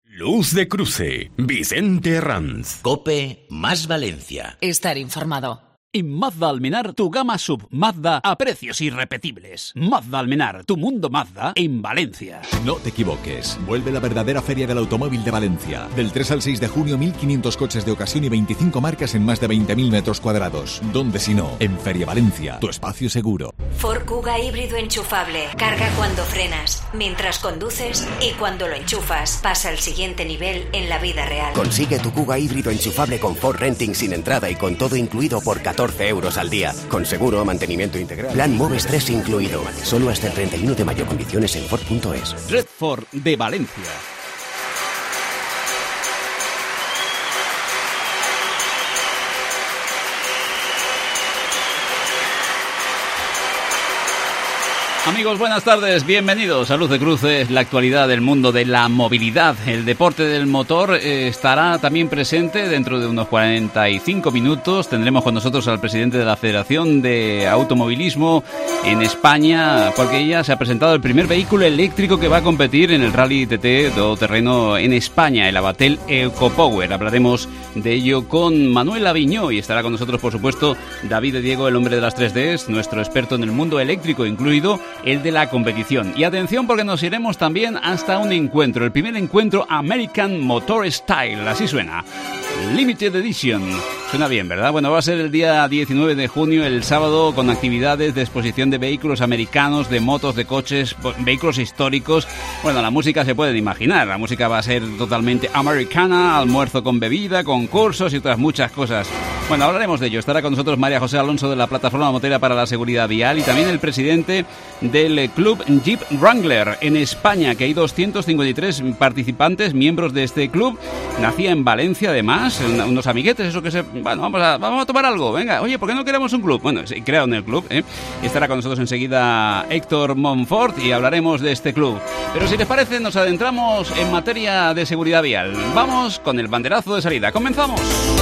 Luz de cruce, Vicente Herranz. COPE más Valencia. Estar informado. En Mazda Almenar, tu gama sub Mazda a precios irrepetibles. Mazda Almenar, tu mundo Mazda en Valencia. No te equivoques. Vuelve la verdadera Feria del Automóvil de Valencia. Del 3 al 6 de junio, 1.500 coches de ocasión y 25 marcas en más de 20.000 metros cuadrados. ¿Dónde si no? En Feria Valencia, tu espacio seguro. Ford Kuga híbrido enchufable. Carga cuando frenas, mientras conduces y cuando lo enchufas. Pasa al siguiente nivel en la vida real. Consigue tu Kuga híbrido enchufable con Ford Renting sin entrada y con todo incluido por 14 euros al día. Con seguro, mantenimiento integral. Plan Moves 3 incluido. Solo hasta el 31 de mayo. Condiciones en Ford.es. Red Ford de Valencia. Amigos, buenas tardes, bienvenidos a Luz de Cruce, la actualidad del mundo de la movilidad. El deporte del motor estará también presente dentro de unos 45 minutos. Tendremos con nosotros al presidente de la Federación de Automovilismo en España, porque ya se ha presentado el primer vehículo eléctrico que va a competir en el Rally TT todoterreno en España, el Avatel EcoPower. Hablaremos de ello con Manuel Aviñó y estará con nosotros, por supuesto, David de Diego, el hombre de las 3Ds, nuestro experto en el mundo eléctrico, incluido el de la competición. Y atención, porque nos iremos también hasta un encuentro, el primer encuentro American Motor Style, así suena, Limited Edition. Suena bien, ¿verdad? Bueno, va a ser el día 19 de junio, el sábado, con actividades de exposición de vehículos americanos, de motos, de coches, vehículos históricos. Bueno, la música se pueden imaginar, la música va a ser totalmente americana, almuerzo con bebida, concursos y otras muchas cosas. Bueno, hablaremos de ello. Estará con nosotros María José Alonso de la Plataforma Motera para la Seguridad Vial y también el presidente del Club Jeep Wrangler en España, que hay 253 participantes, miembros de este club. Nacía en Valencia, además, unos amiguetes, eso que se... Bueno, vamos a tomar algo, venga. Oye, ¿por qué no queremos un club? Bueno, sí, crearon el club, ¿eh? Estará con nosotros enseguida Héctor Monfort y hablaremos de este club. Pero si les parece, nos adentramos en materia de seguridad vial. Vamos con el banderazo de salida. ¡Comenzamos!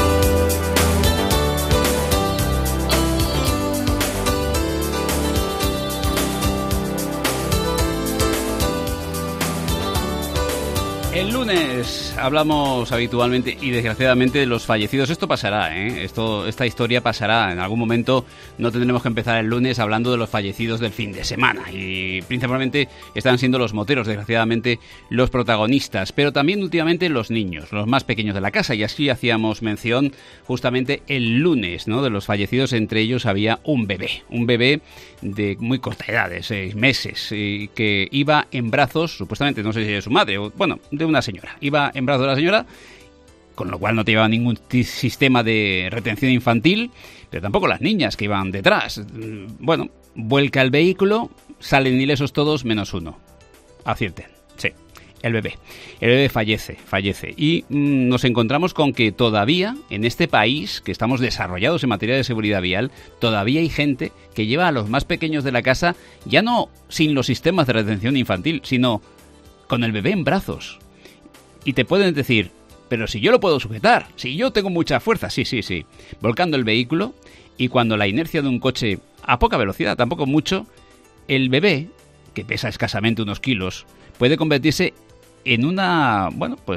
El lunes hablamos habitualmente y desgraciadamente de los fallecidos. Esto pasará, ¿eh? Esta historia pasará. En algún momento no tendremos que empezar el lunes hablando de los fallecidos del fin de semana. Y principalmente están siendo los moteros, desgraciadamente, los protagonistas. Pero también últimamente los niños, los más pequeños de la casa. Y así hacíamos mención justamente el lunes, ¿no? De los fallecidos. Entre ellos había un bebé de muy corta edad, de 6 meses, que iba en brazos, supuestamente, no sé si de su madre, o bueno, de una señora. Iba en brazos de la señora, con lo cual no llevaba ningún sistema de retención infantil, pero tampoco las niñas que iban detrás. Bueno, vuelca el vehículo, salen ilesos todos menos uno. Acierten, sí. El bebé fallece. Y nos encontramos con que todavía, en este país, que estamos desarrollados en materia de seguridad vial, todavía hay gente que lleva a los más pequeños de la casa, ya no sin los sistemas de retención infantil, sino con el bebé en brazos. Y te pueden decir, pero si yo lo puedo sujetar, si yo tengo mucha fuerza, sí, volcando el vehículo, y cuando la inercia de un coche a poca velocidad, tampoco mucho, el bebé, que pesa escasamente unos kilos, puede convertirse en una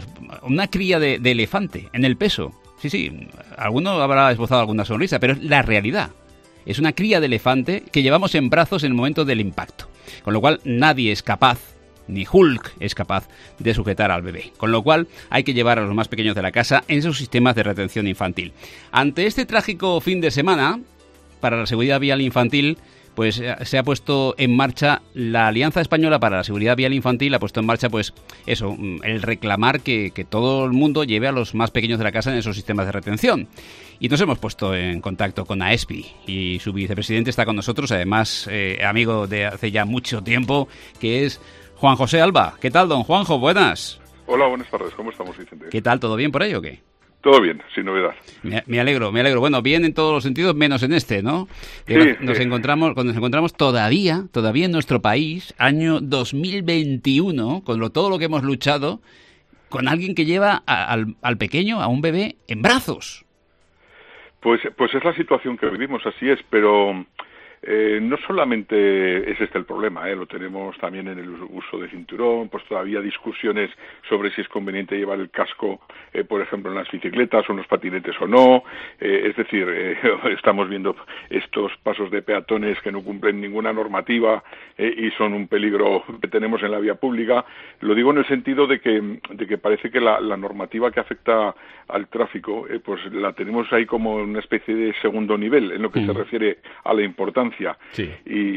cría de elefante, en el peso. Sí, alguno habrá esbozado alguna sonrisa, pero es la realidad. Es una cría de elefante que llevamos en brazos en el momento del impacto. Con lo cual nadie es capaz, ni Hulk es capaz de sujetar al bebé. Con lo cual hay que llevar a los más pequeños de la casa en sus sistemas de retención infantil. Ante este trágico fin de semana, para la seguridad vial infantil, pues se ha puesto en marcha la Alianza Española para la Seguridad Vial Infantil, ha puesto en marcha pues eso, el reclamar que todo el mundo lleve a los más pequeños de la casa en esos sistemas de retención. Y nos hemos puesto en contacto con AESPI y su vicepresidente está con nosotros, además amigo de hace ya mucho tiempo, que es Juan José Alba. ¿Qué tal, don Juanjo? Buenas. Hola, buenas tardes. ¿Cómo estamos, Vicente? ¿Qué tal? ¿Todo bien por ahí o qué? Todo bien, sin novedad. Me alegro. Bueno, bien en todos los sentidos, menos en este, ¿no? Sí, nos encontramos todavía en nuestro país, año 2021, con todo lo que hemos luchado, con alguien que lleva al pequeño, a un bebé, en brazos. Pues es la situación que vivimos, así es, pero No solamente es este el problema, lo tenemos también en el uso de cinturón, pues todavía discusiones sobre si es conveniente llevar el casco, por ejemplo, en las bicicletas o en los patinetes o no. Es decir, estamos viendo estos pasos de peatones que no cumplen ninguna normativa y son un peligro que tenemos en la vía pública. Lo digo en el sentido de que parece que la normativa que afecta al tráfico, pues la tenemos ahí como una especie de segundo nivel en lo que se refiere a la importancia. Sí.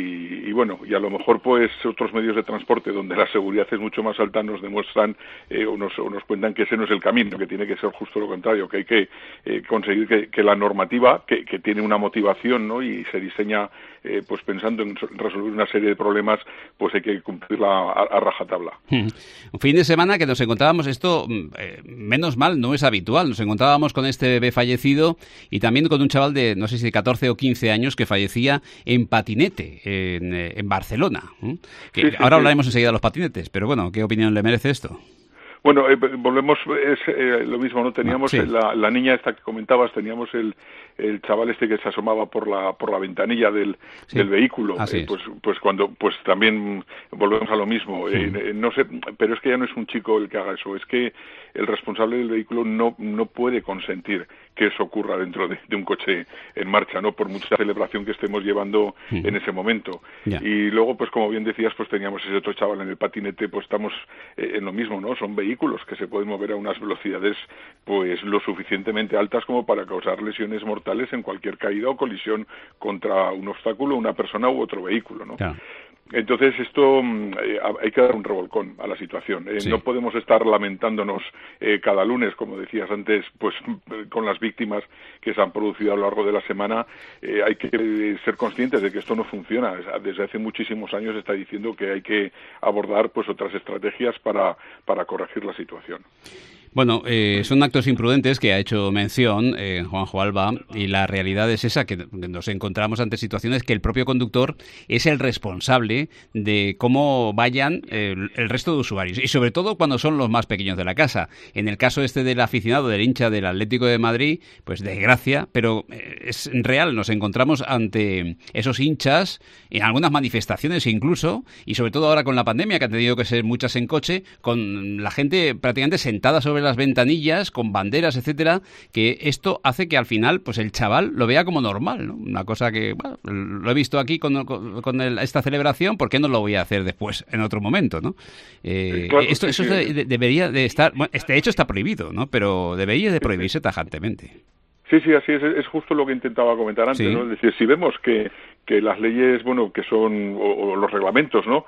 Y bueno, y a lo mejor pues otros medios de transporte donde la seguridad es mucho más alta nos demuestran o nos cuentan que ese no es el camino, que tiene que ser justo lo contrario, que hay que conseguir que la normativa, que tiene una motivación, ¿no? Y se diseña pues pensando en resolver una serie de problemas, pues hay que cumplirla a rajatabla. Un fin de semana que nos encontrábamos, esto menos mal, no es habitual, nos encontrábamos con este bebé fallecido y también con un chaval de, no sé si de 14 o 15 años que fallecía en patinete en Barcelona. Que sí, ahora sí. hablaremos enseguida de los patinetes, pero bueno, ¿qué opinión le merece esto? Bueno, volvemos, es lo mismo, ¿no? Teníamos sí. la niña esta que comentabas, teníamos el chaval este que se asomaba por la ventanilla del vehículo. Pues cuando, pues también volvemos a lo mismo. No sé, pero es que ya no es un chico el que haga eso, es que el responsable del vehículo no puede consentir que eso ocurra dentro de un coche en marcha, ¿no? Por mucha celebración que estemos llevando en ese momento. Y luego, pues como bien decías, pues teníamos ese otro chaval en el patinete, pues estamos en lo mismo, ¿no? Son vehículos que se pueden mover a unas velocidades pues lo suficientemente altas como para causar lesiones mortales en cualquier caída o colisión contra un obstáculo, una persona u otro vehículo, ¿no? Claro. Entonces esto hay que dar un revolcón a la situación. No podemos estar lamentándonos cada lunes, como decías antes, pues con las víctimas que se han producido a lo largo de la semana. Hay que ser conscientes de que esto no funciona. Desde hace muchísimos años se está diciendo que hay que abordar pues otras estrategias para corregir la situación. Bueno, son actos imprudentes que ha hecho mención Juanjo Alba, y la realidad es esa, que nos encontramos ante situaciones que el propio conductor es el responsable de cómo vayan el resto de usuarios, y sobre todo cuando son los más pequeños de la casa. En el caso este del aficionado, del hincha del Atlético de Madrid, pues desgracia, pero es real, nos encontramos ante esos hinchas en algunas manifestaciones incluso, y sobre todo ahora con la pandemia, que han tenido que ser muchas en coche, con la gente prácticamente sentada sobre las ventanillas, con banderas, etcétera, que esto hace que al final pues el chaval lo vea como normal, ¿no? Una cosa que, bueno, lo he visto aquí con esta celebración, ¿por qué no lo voy a hacer después, en otro momento, ¿no? Claro, eso debería de estar, bueno, de hecho está prohibido, ¿no? Pero debería de prohibirse tajantemente. Sí, así es justo lo que intentaba comentar antes, ¿no? Es decir, si vemos que las leyes, bueno, que son, o los reglamentos, ¿no?,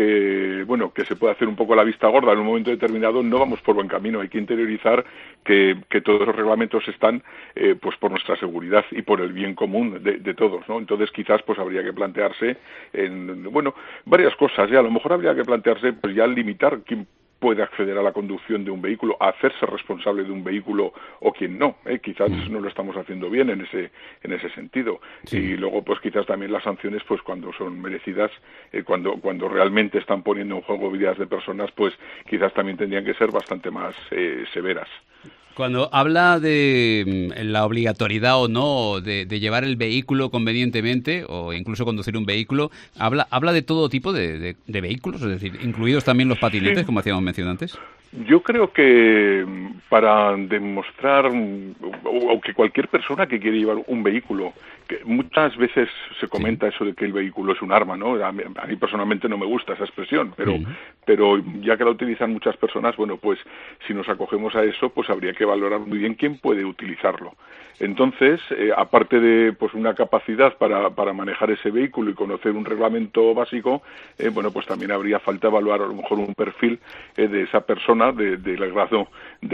que se puede hacer un poco la vista gorda en un momento determinado, no vamos por buen camino. Hay que interiorizar que todos los reglamentos están pues por nuestra seguridad y por el bien común de todos, ¿no? Entonces quizás pues habría que plantearse varias cosas. A lo mejor habría que plantearse pues ya limitar quién puede acceder a la conducción de un vehículo, a hacerse responsable de un vehículo o quien no, quizás no lo estamos haciendo bien en ese sentido. Y luego pues quizás también las sanciones pues cuando son merecidas, cuando realmente están poniendo en juego vidas de personas, pues quizás también tendrían que ser bastante más severas. Cuando habla de la obligatoriedad o no de llevar el vehículo convenientemente, o incluso conducir un vehículo, habla de todo tipo de vehículos, es decir, incluidos también los patinetes, como hacíamos mención antes. Yo creo que para demostrar, o que cualquier persona que quiere llevar un vehículo, que muchas veces se comenta eso de que el vehículo es un arma, ¿no? A mí personalmente no me gusta esa expresión, pero ya que la utilizan muchas personas, bueno, pues si nos acogemos a eso, pues habría que valorar muy bien quién puede utilizarlo. Entonces, aparte de pues una capacidad para manejar ese vehículo y conocer un reglamento básico, pues también habría falta evaluar a lo mejor un perfil de esa persona, del grado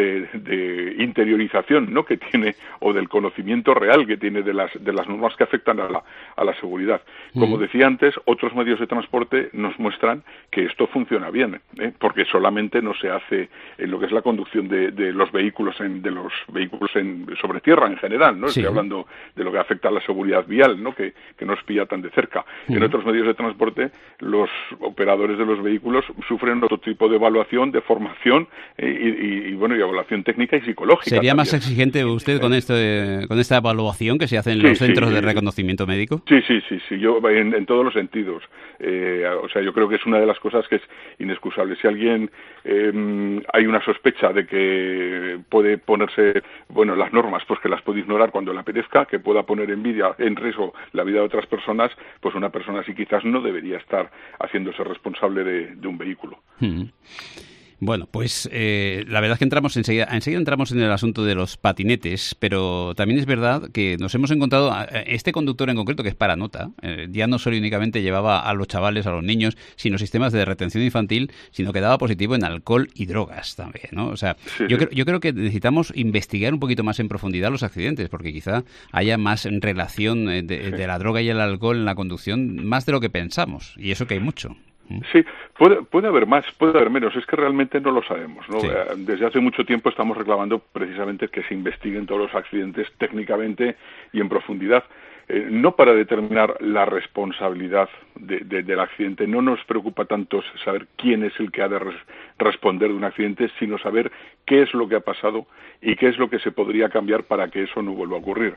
de interiorización, ¿no?, que tiene, o del conocimiento real que tiene de las normas que afectan a la seguridad. Como decía antes, otros medios de transporte nos muestran que esto funciona bien. también, porque solamente no se hace en lo que es la conducción de los vehículos sobre tierra en general, ¿no? Estoy hablando de lo que afecta a la seguridad vial, ¿no? Que nos pilla tan de cerca. En otros medios de transporte, los operadores de los vehículos sufren otro tipo de evaluación, de formación y evaluación técnica y psicológica. ¿Sería también. Más exigente usted con esta evaluación que se hace en los centros de reconocimiento médico? Sí, yo en todos los sentidos. Yo creo que es una de las cosas que es inexcusable. Si alguien hay una sospecha de que puede ponerse, las normas, pues que las puede ignorar cuando le apetezca, que pueda poner en riesgo la vida de otras personas, pues una persona así quizás no debería estar haciéndose responsable de un vehículo. Bueno, pues la verdad es que enseguida entramos en el asunto de los patinetes, pero también es verdad que nos hemos encontrado, este conductor en concreto, que es para nota, ya no solo únicamente llevaba a los chavales, a los niños, sino sistemas de retención infantil, sino que daba positivo en alcohol y drogas también, ¿no? O sea, yo creo que necesitamos investigar un poquito más en profundidad los accidentes, porque quizá haya más relación de la droga y el alcohol en la conducción, más de lo que pensamos, y eso que hay mucho. Sí, puede haber más, puede haber menos, es que realmente no lo sabemos, ¿no? Sí. Desde hace mucho tiempo estamos reclamando precisamente que se investiguen todos los accidentes técnicamente y en profundidad, no para determinar la responsabilidad del accidente. No nos preocupa tanto saber quién es el que ha de responder de un accidente, sino saber qué es lo que ha pasado y qué es lo que se podría cambiar para que eso no vuelva a ocurrir.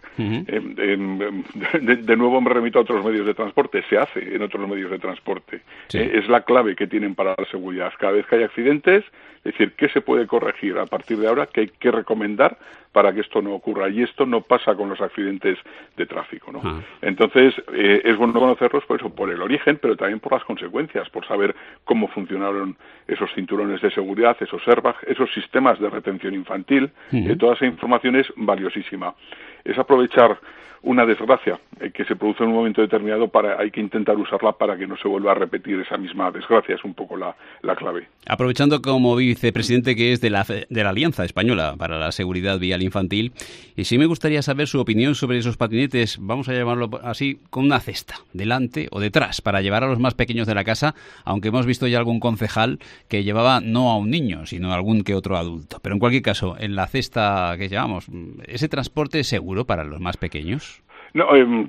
De nuevo me remito a otros medios de transporte. Se hace en otros medios de transporte. Sí. Es la clave que tienen para la seguridad. Cada vez que hay accidentes, es decir, ¿qué se puede corregir a partir de ahora? ¿Qué hay que recomendar para que esto no ocurra? Y esto no pasa con los accidentes de tráfico, ¿no? Entonces, es bueno conocerlos por eso, por el origen, pero también por las consecuencias, por saber cómo funcionaron esos cinturones de seguridad, esos airbags, esos sistemas de retención infantil. Toda esa información es valiosísima. Es aprovechar una desgracia que se produce en un momento determinado, hay que intentar usarla para que no se vuelva a repetir esa misma desgracia, es un poco la clave. Aprovechando como vicepresidente que es de la Alianza Española para la Seguridad Vial Infantil, y sí me gustaría saber su opinión sobre esos patinetes, vamos a llamarlo así, con una cesta, delante o detrás, para llevar a los más pequeños de la casa, aunque hemos visto ya algún concejal que llevaba no a un niño, sino a algún que otro adulto. Pero en cualquier caso, en la cesta que llevamos, ¿ese transporte es seguro para los más pequeños? No,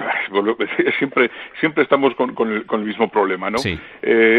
siempre estamos con el mismo problema, ¿no? Sí.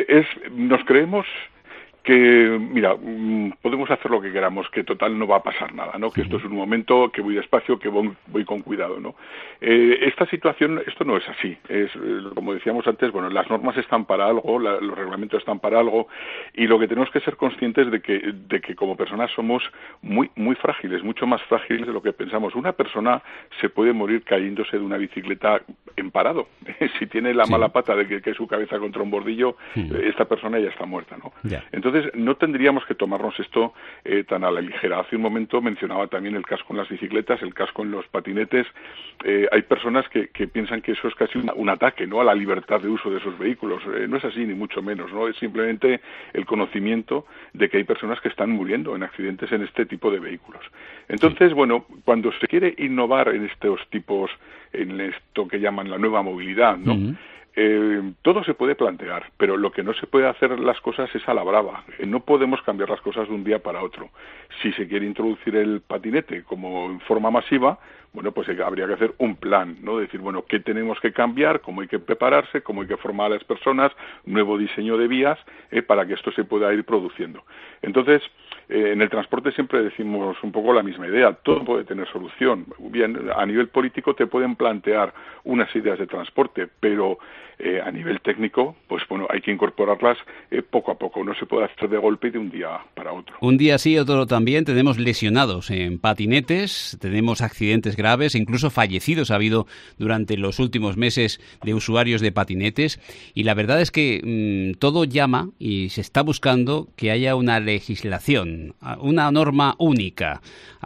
Nos creemos que, mira, podemos hacer lo que queramos, que total no va a pasar nada, ¿no? Que esto es un momento, que voy despacio, que voy con cuidado, ¿no? Esta situación, esto no es así. Como decíamos antes, las normas están para algo, los reglamentos están para algo, y lo que tenemos que ser conscientes de que como personas somos muy, muy frágiles, mucho más frágiles de lo que pensamos. Una persona se puede morir cayéndose de una bicicleta en parado. Si tiene la mala pata de que su cabeza contra un bordillo, esta persona ya está muerta, ¿no? Yeah. Entonces, no tendríamos que tomarnos esto tan a la ligera. Hace un momento mencionaba también el casco en las bicicletas, el casco en los patinetes. Hay personas que piensan que eso es casi un ataque, ¿no?, a la libertad de uso de esos vehículos. No es así, ni mucho menos, ¿no? Es simplemente el conocimiento de que hay personas que están muriendo en accidentes en este tipo de vehículos. Entonces, cuando se quiere innovar en estos tipos, en esto que llaman la nueva movilidad, ¿no? Todo se puede plantear, pero lo que no se puede hacer las cosas es a la brava. No podemos cambiar las cosas de un día para otro. Si se quiere introducir el patinete como en forma masiva, pues habría que hacer un plan, ¿no? Decir, qué tenemos que cambiar, cómo hay que prepararse, cómo hay que formar a las personas, nuevo diseño de vías, para que esto se pueda ir produciendo. Entonces, en el transporte siempre decimos un poco la misma idea, todo puede tener solución. Bien, a nivel político te pueden plantear unas ideas de transporte, pero a nivel técnico, hay que incorporarlas poco a poco, no se puede hacer de golpe de un día para otro. Un día sí, otro también. Tenemos lesionados en patinetes, tenemos accidentes graves, incluso fallecidos ha habido durante los últimos meses de usuarios de patinetes, y la verdad es que todo llama y se está buscando que haya una legislación, una norma única.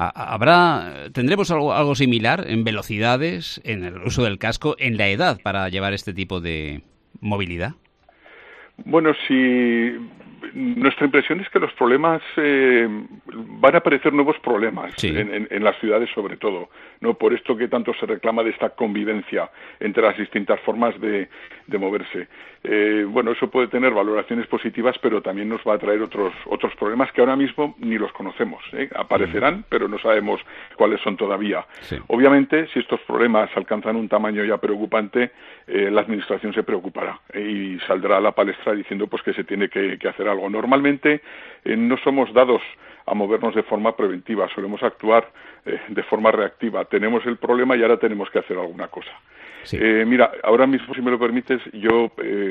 ¿Tendremos algo similar en velocidades, en el uso del casco, en la edad para llevar este tipo de movilidad? Si nuestra impresión es que los problemas van a aparecer nuevos problemas sí. en las ciudades sobre todo, ¿no? Por esto que tanto se reclama de esta convivencia entre las distintas formas de moverse. Bueno, eso puede tener valoraciones positivas, pero también nos va a traer otros problemas que ahora mismo ni los conocemos, ¿eh? Aparecerán, pero no sabemos cuáles son todavía. Sí. Obviamente, si estos problemas alcanzan un tamaño ya preocupante, la administración se preocupará y saldrá a la palestra diciendo pues que se tiene que hacer algo. Normalmente no somos dados a movernos de forma preventiva, solemos actuar de forma reactiva. Tenemos el problema y ahora tenemos que hacer alguna cosa. Sí. Mira, ahora mismo, si me lo permites, yo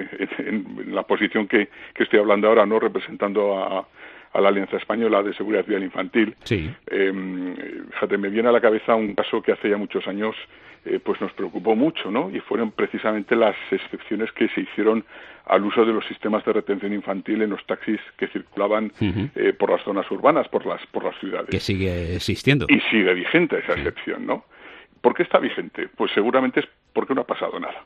en la posición que estoy hablando ahora, no representando a la Alianza Española de Seguridad Vial Infantil, sí. Fíjate, me viene a la cabeza un caso que hace ya muchos años pues nos preocupó mucho, ¿no? Y fueron precisamente las excepciones que se hicieron al uso de los sistemas de retención infantil en los taxis que circulaban por las zonas urbanas, por las ciudades. Que sigue existiendo. Y sigue vigente esa excepción, ¿no? ¿Por qué está vigente? Pues seguramente es porque no ha pasado nada.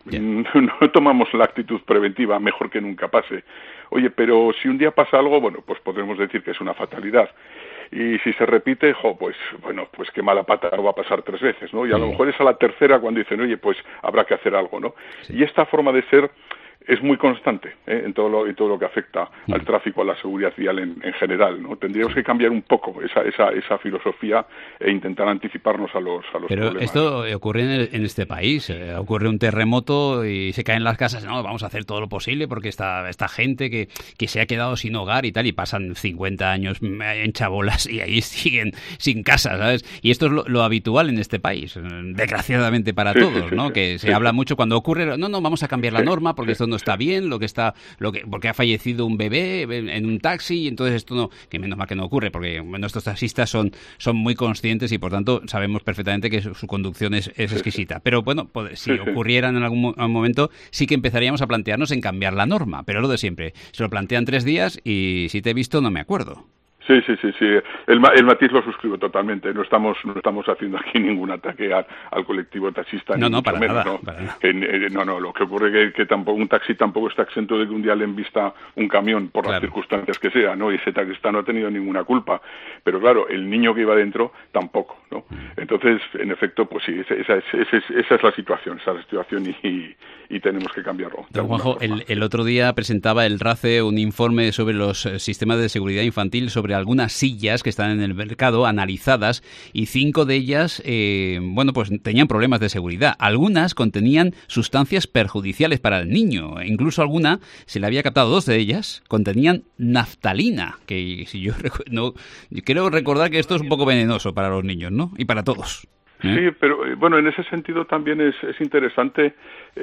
No tomamos la actitud preventiva, mejor que nunca pase. Oye, pero si un día pasa algo, bueno, pues podremos decir que es una fatalidad. Y si se repite, pues qué mala pata, no va a pasar 3 veces, ¿no? Y a lo mejor es a la tercera cuando dicen, oye, pues habrá que hacer algo, ¿no? Sí. Y esta forma de ser es muy constante en todo lo que afecta al tráfico, a la seguridad vial en general, ¿no? Tendríamos que cambiar un poco esa filosofía e intentar anticiparnos a los Pero problemas. Esto ocurre en este país. Ocurre un terremoto y se caen las casas. No, vamos a hacer todo lo posible porque esta gente que se ha quedado sin hogar y tal, y pasan 50 años en chabolas y ahí siguen sin casa, ¿sabes? Y esto es lo habitual en este país, desgraciadamente para todos, ¿no? Que se habla mucho cuando ocurre, no, vamos a cambiar la norma porque esto no está bien, porque ha fallecido un bebé en un taxi, y entonces esto no, que menos mal que no ocurre, porque nuestros taxistas son muy conscientes y por tanto sabemos perfectamente que su conducción es exquisita. Pero bueno, si ocurriera en algún momento, sí que empezaríamos a plantearnos en cambiar la norma, pero lo de siempre, se lo plantean 3 días y si te he visto no me acuerdo. Sí. El matiz lo suscribo totalmente. No estamos haciendo aquí ningún ataque al colectivo taxista. No, para menos, nada. ¿no? Para nada. No, lo que ocurre es que tampoco un taxi tampoco está exento de que un día le embista un camión por las circunstancias que sea, ¿no? Y ese taxista no ha tenido ninguna culpa. Pero claro, el niño que iba dentro tampoco, ¿no? Entonces, en efecto, pues sí, esa es la situación, y tenemos que cambiarlo. Don Juanjo, el otro día presentaba el RACE un informe sobre los sistemas de seguridad infantil, sobre algunas sillas que están en el mercado analizadas, y 5 de ellas, pues tenían problemas de seguridad. Algunas contenían sustancias perjudiciales para el niño. Incluso alguna, se le había captado 2 de ellas, contenían naftalina, que si yo quiero recordar que esto es un poco venenoso para los niños, ¿no? Y para todos. Sí, pero bueno, en ese sentido también es interesante.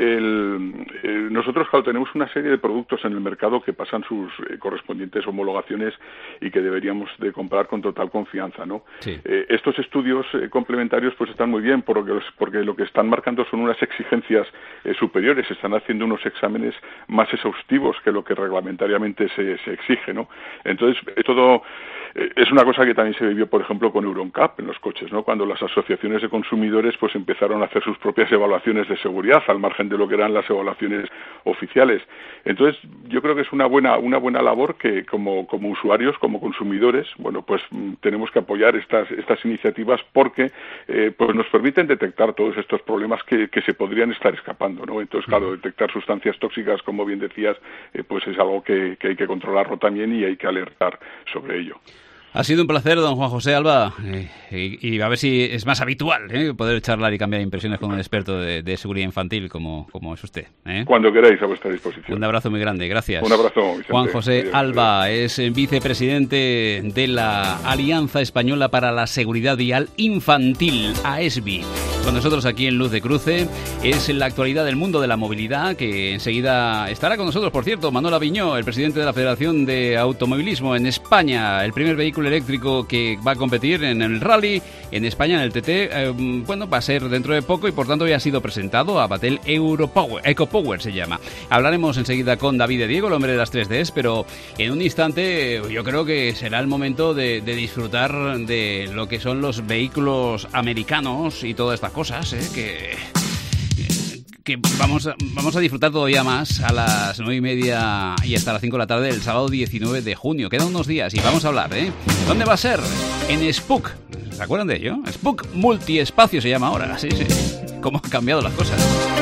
Nosotros, claro, tenemos una serie de productos en el mercado que pasan sus correspondientes homologaciones y que deberíamos de comprar con total confianza, ¿no? Sí. Estos estudios complementarios pues están muy bien porque lo que están marcando son unas exigencias superiores, están haciendo unos exámenes más exhaustivos que lo que reglamentariamente se exige, ¿no? Entonces, todo es una cosa que también se vivió, por ejemplo, con Euro NCAP en los coches, ¿no? Cuando las asociaciones de consumidores pues empezaron a hacer sus propias evaluaciones de seguridad al margen de lo que eran las evaluaciones oficiales. Entonces, yo creo que es una buena labor que como usuarios, como consumidores, bueno, pues tenemos que apoyar estas iniciativas porque pues nos permiten detectar todos estos problemas que se podrían estar escapando, ¿no? Entonces, claro, detectar sustancias tóxicas, como bien decías, pues es algo que hay que controlarlo también y hay que alertar sobre ello. Ha sido un placer, don Juan José Alba, y a ver si es más habitual poder charlar y cambiar impresiones con un experto de seguridad infantil como es usted. Cuando queráis, a vuestra disposición. Un abrazo muy grande, gracias. Un abrazo, Vicente. Juan José Alba es vicepresidente de la Alianza Española para la Seguridad Vial Infantil, AESVI. Con nosotros aquí en Luz de Cruce es la actualidad del mundo de la movilidad, que enseguida estará con nosotros, por cierto, Manuel Aviñó, el presidente de la Federación de Automovilismo en España, el primer vehículo eléctrico que va a competir en el rally en España, en el TT. Va a ser dentro de poco y por tanto ya ha sido presentado a Batel EcoPower se llama. Hablaremos enseguida con David de Diego, el hombre de las 3Ds, pero en un instante yo creo que será el momento de disfrutar de lo que son los vehículos americanos y todas estas cosas, que que vamos a disfrutar todavía más a las 9:30 y hasta las 5 de la tarde del sábado 19 de junio. Quedan unos días y vamos a hablar, ¿eh? ¿Dónde va a ser? En Spook. ¿Se acuerdan de ello? Spook Multiespacio se llama ahora. Sí. ¿Cómo han cambiado las cosas?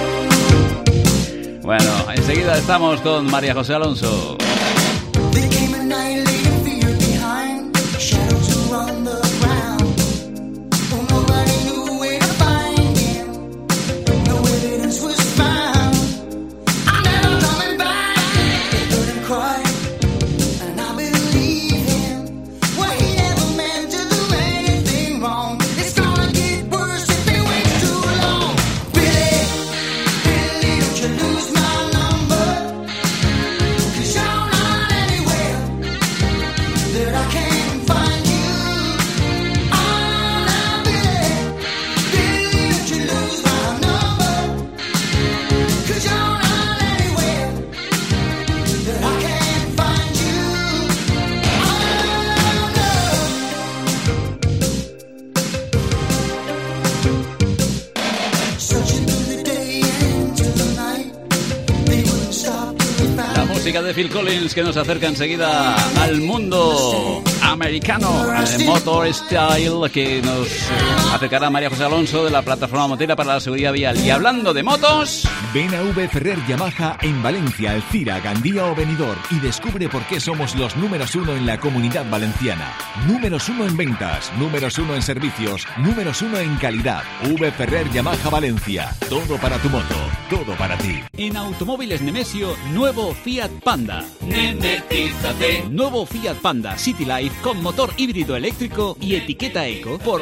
Bueno, enseguida estamos con María José Alonso. De Phil Collins, que nos acerca enseguida al mundo americano, al Motor Style, que nos acercará María José Alonso de la plataforma motera para la seguridad vial. Y hablando de motos, ven a V Ferrer Yamaha en Valencia, Alcira, Gandía o Benidorm y descubre por qué somos los números 1 en la Comunidad Valenciana. Números 1 en ventas, números 1 en servicios, números 1 en calidad. V Ferrer Yamaha Valencia. Todo para tu moto, todo para ti. En Automóviles Nemesio, nuevo Fiat Panda. Nemetízate. Nuevo Fiat Panda City Life con motor híbrido eléctrico y etiqueta eco por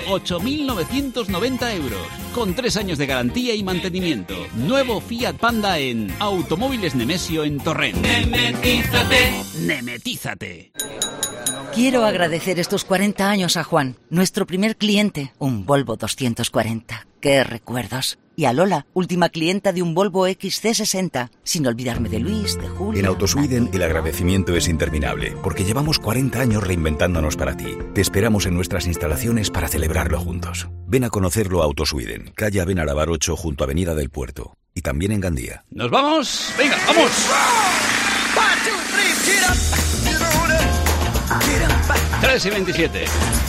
8.990 euros. Con 3 años de garantía y mantenimiento. Nuevo Fiat Panda en Automóviles Nemesio en Torrent. Nemetízate. Nemetízate. Quiero agradecer estos 40 años a Juan, nuestro primer cliente, un Volvo 240. ¡Qué recuerdos! Y a Lola, última clienta de un Volvo XC60, sin olvidarme de Luis, de Julia... En Autosweden el agradecimiento es interminable, porque llevamos 40 años reinventándonos para ti. Te esperamos en nuestras instalaciones para celebrarlo juntos. Ven a conocerlo a Autosweden, calle Abenarabar 8 junto a Avenida del Puerto, y también en Gandía. ¡Nos vamos! ¡Venga, vamos! 3:27.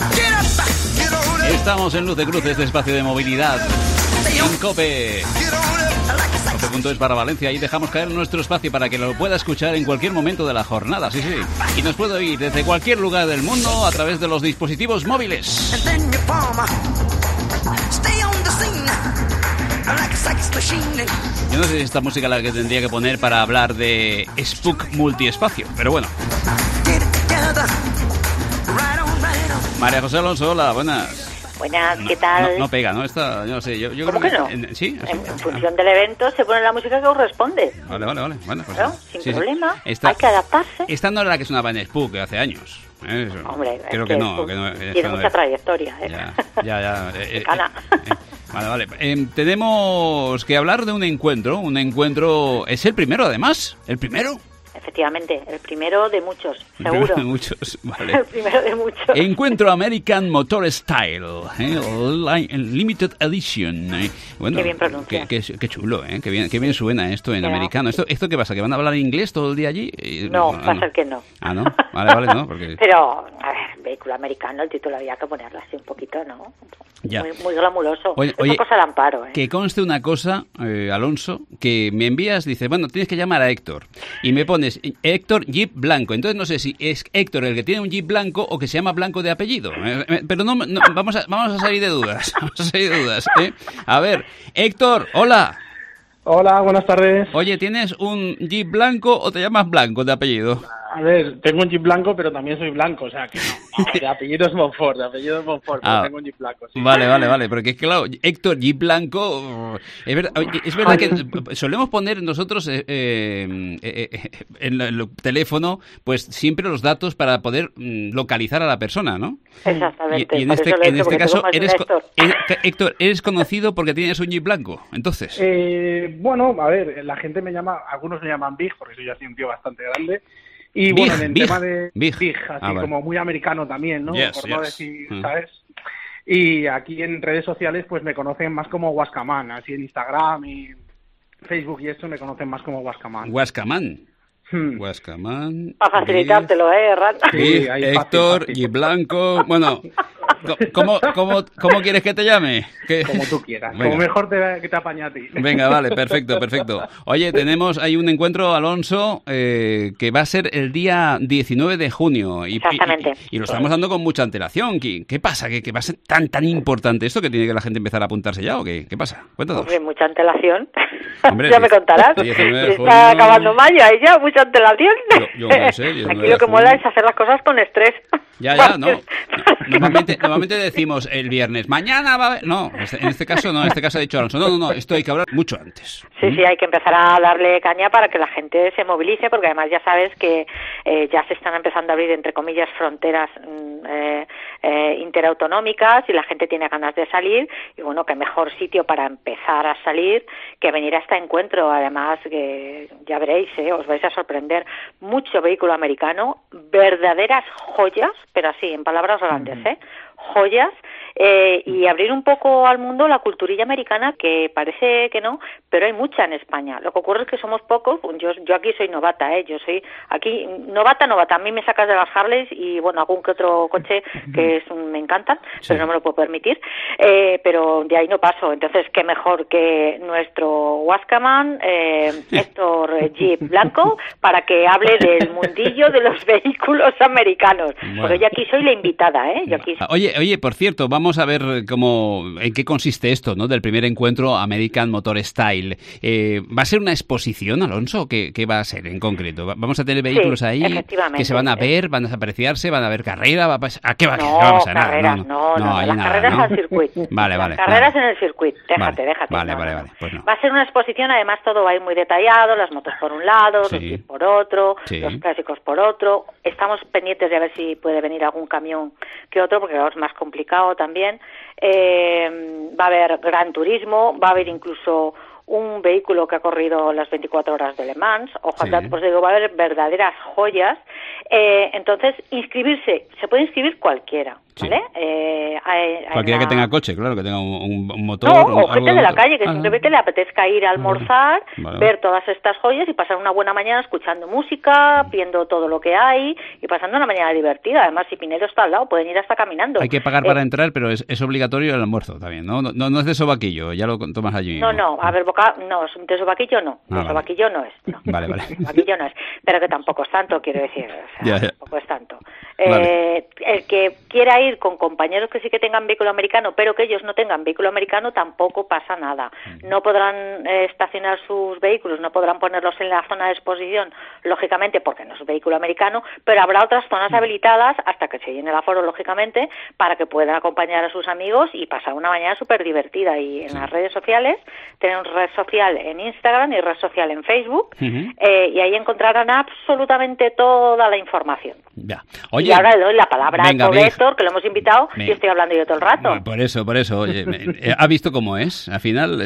Estamos en Luz de Cruces, de espacio de movilidad. En COPE. COPE.es para Valencia. Y dejamos caer nuestro espacio para que lo pueda escuchar en cualquier momento de la jornada. Sí. Y nos puede oír desde cualquier lugar del mundo a través de los dispositivos móviles. Yo no sé si esta música es la que tendría que poner para hablar de Spook Multiespacio, pero bueno. María José Alonso, hola, buenas. Buenas, ¿qué tal? No pega, ¿no? Esta, yo no sé, yo ¿cómo creo que no? Sí. En función del evento se pone la música que corresponde. Vale. Bueno, pues ¿no? Sin problema, hay que adaptarse. Esta no era la que sonaba en Spook hace años. Eso. Hombre, creo que no. Tiene mucha trayectoria, ¿eh? Ya. Vale. Tenemos que hablar de un encuentro. ¿Es el primero, además? ¿El primero? Efectivamente, el primero de muchos, seguro. El primero de muchos, vale. El primero de muchos. Encuentro American Motor Style, Limited Edition. Bueno, qué bien pronuncia. Qué chulo, qué bien suena esto en americano. ¿Esto qué pasa? ¿Que van a hablar inglés todo el día allí? No, va a ser que no. Ah, ¿no? Vale, no. Porque... Pero, a ver, vehículo americano, el título había que ponerlo así un poquito, ¿no? Ya. Muy glamuroso. Oye, cosa de amparo, que conste una cosa, Alonso, que me envías, dice, bueno, tienes que llamar a Héctor. Y me pones Héctor Jeep Blanco. Entonces no sé si es Héctor el que tiene un Jeep blanco o que se llama Blanco de apellido. Pero no vamos a salir de dudas. A ver, Héctor, hola. Hola, buenas tardes. Oye, ¿tienes un Jeep blanco o te llamas Blanco de apellido? A ver, tengo un Jeep blanco, pero también soy blanco, o sea que no. De apellido es Monfort, pero tengo un Jeep blanco. Sí. Vale, porque es que claro, Héctor Jeep Blanco, es verdad que solemos poner nosotros en el teléfono, pues siempre los datos para poder localizar a la persona, ¿no? Exactamente. Y en este caso, Héctor, ¿eres conocido porque tienes un Jeep blanco? Entonces. Bueno, a ver, la gente me llama, algunos me llaman Big, porque soy así un tío bastante grande. Y bueno, en el tema de Big, así como muy americano también, ¿no? Por no decir, ¿sabes? Y aquí en redes sociales pues me conocen más como Huascamán, así en Instagram Facebook y esto me conocen más como Huascaman. Huascaman. Huascaman. Para facilitártelo, Ran. Sí, Héctor, y Blanco. Bueno, ¿cómo quieres que te llame? Como tú quieras. Venga. Como mejor que te apañe a ti. Venga, vale, perfecto. Oye, tenemos ahí un encuentro, Alonso, que va a ser el día 19 de junio. Exactamente. Y lo estamos dando con mucha antelación. ¿Qué pasa? ¿Que va a ser tan importante esto que tiene que la gente empezar a apuntarse ya o qué? ¿Qué pasa? Cuéntanos. Hombre, mucha antelación. Hombre, ya me contarás. Está acabando mayo, ahí ya, mucha antelación. Yo no sé. Aquí lo que mola es hacer las cosas con estrés. Ya, no. Normalmente decimos el viernes, mañana va a haber... No, en este caso no, en este caso ha dicho Alonso, no, esto hay que hablar mucho antes. Sí, hay que empezar a darle caña para que la gente se movilice, porque además ya sabes que ya se están empezando a abrir, entre comillas, fronteras interautonómicas y la gente tiene ganas de salir, y bueno, qué mejor sitio para empezar a salir que venir a este encuentro. Además, que ya veréis, os vais a sorprender, mucho vehículo americano, verdaderas joyas, pero así, en palabras grandes, joyas, y abrir un poco al mundo la culturilla americana, que parece que no, pero hay mucha en España. Lo que ocurre es que somos pocos. Yo aquí soy novata, yo soy aquí novata. A mí me sacas de las Harleys y bueno, algún que otro coche que me encantan, pero no me lo puedo permitir, pero de ahí no paso. Entonces, qué mejor que nuestro Huascaman, Héctor Jeep Blanco, para que hable del mundillo de los vehículos americanos. Bueno. Porque yo aquí soy la invitada, yo aquí soy. Oye, por cierto, vamos a ver en qué consiste esto, ¿no? Del primer encuentro American Motor Style. ¿Va a ser una exposición, Alonso? ¿Qué va a ser en concreto? ¿Vamos a tener vehículos ahí que se van a ver, van a apreciarse, van a ver carrera? ¿A qué va? No, va a pasar? Carreras, no, las carreras al circuito. Vale. Las carreras en el circuito, déjate. Vale. Pues no. Va a ser una exposición, además todo va a ir muy detallado, las motos por un lado, los jeeps por otro, los clásicos por otro. Estamos pendientes de ver si puede venir algún camión que otro, porque es más complicado también. Va a haber gran turismo, va a haber incluso un vehículo que ha corrido las 24 horas de Le Mans. Ojalá, pues digo, va a haber verdaderas joyas. Entonces, se puede inscribir cualquiera, ¿vale? Cualquiera que tenga coche, claro, que tenga un motor. No, o gente de la calle que simplemente le apetezca ir a almorzar, ver todas estas joyas y pasar una buena mañana escuchando música, viendo todo lo que hay y pasando una mañana divertida. Además, si Pinero está al lado, pueden ir hasta caminando. Hay que pagar para entrar, pero es obligatorio el almuerzo también, ¿no? No es de sobaquillo, ya lo tomas allí mismo. No, a ver, de sobaquillo no. Sobaquillo no es. No. Vale. Sobaquillo no es. Pero que tampoco es tanto, quiero decir. Tampoco es tanto. Vale. El que quiera ir con compañeros que sí que tengan vehículo americano, pero que ellos no tengan vehículo americano, tampoco pasa nada. No podrán estacionar sus vehículos, no podrán ponerlos en la zona de exposición, lógicamente, porque no es vehículo americano, pero habrá otras zonas habilitadas hasta que se llene el aforo, lógicamente, para que puedan acompañar a sus amigos y pasar una mañana súper divertida. Y en las redes sociales, tenemos red social en Instagram y red social en Facebook, y ahí encontrarán absolutamente toda la información. Ya. Oye, y ahora le doy la palabra a Héctor, que lo hemos invitado, y estoy hablando yo todo el rato. Por eso. Oye, ¿ha visto cómo es? Al final,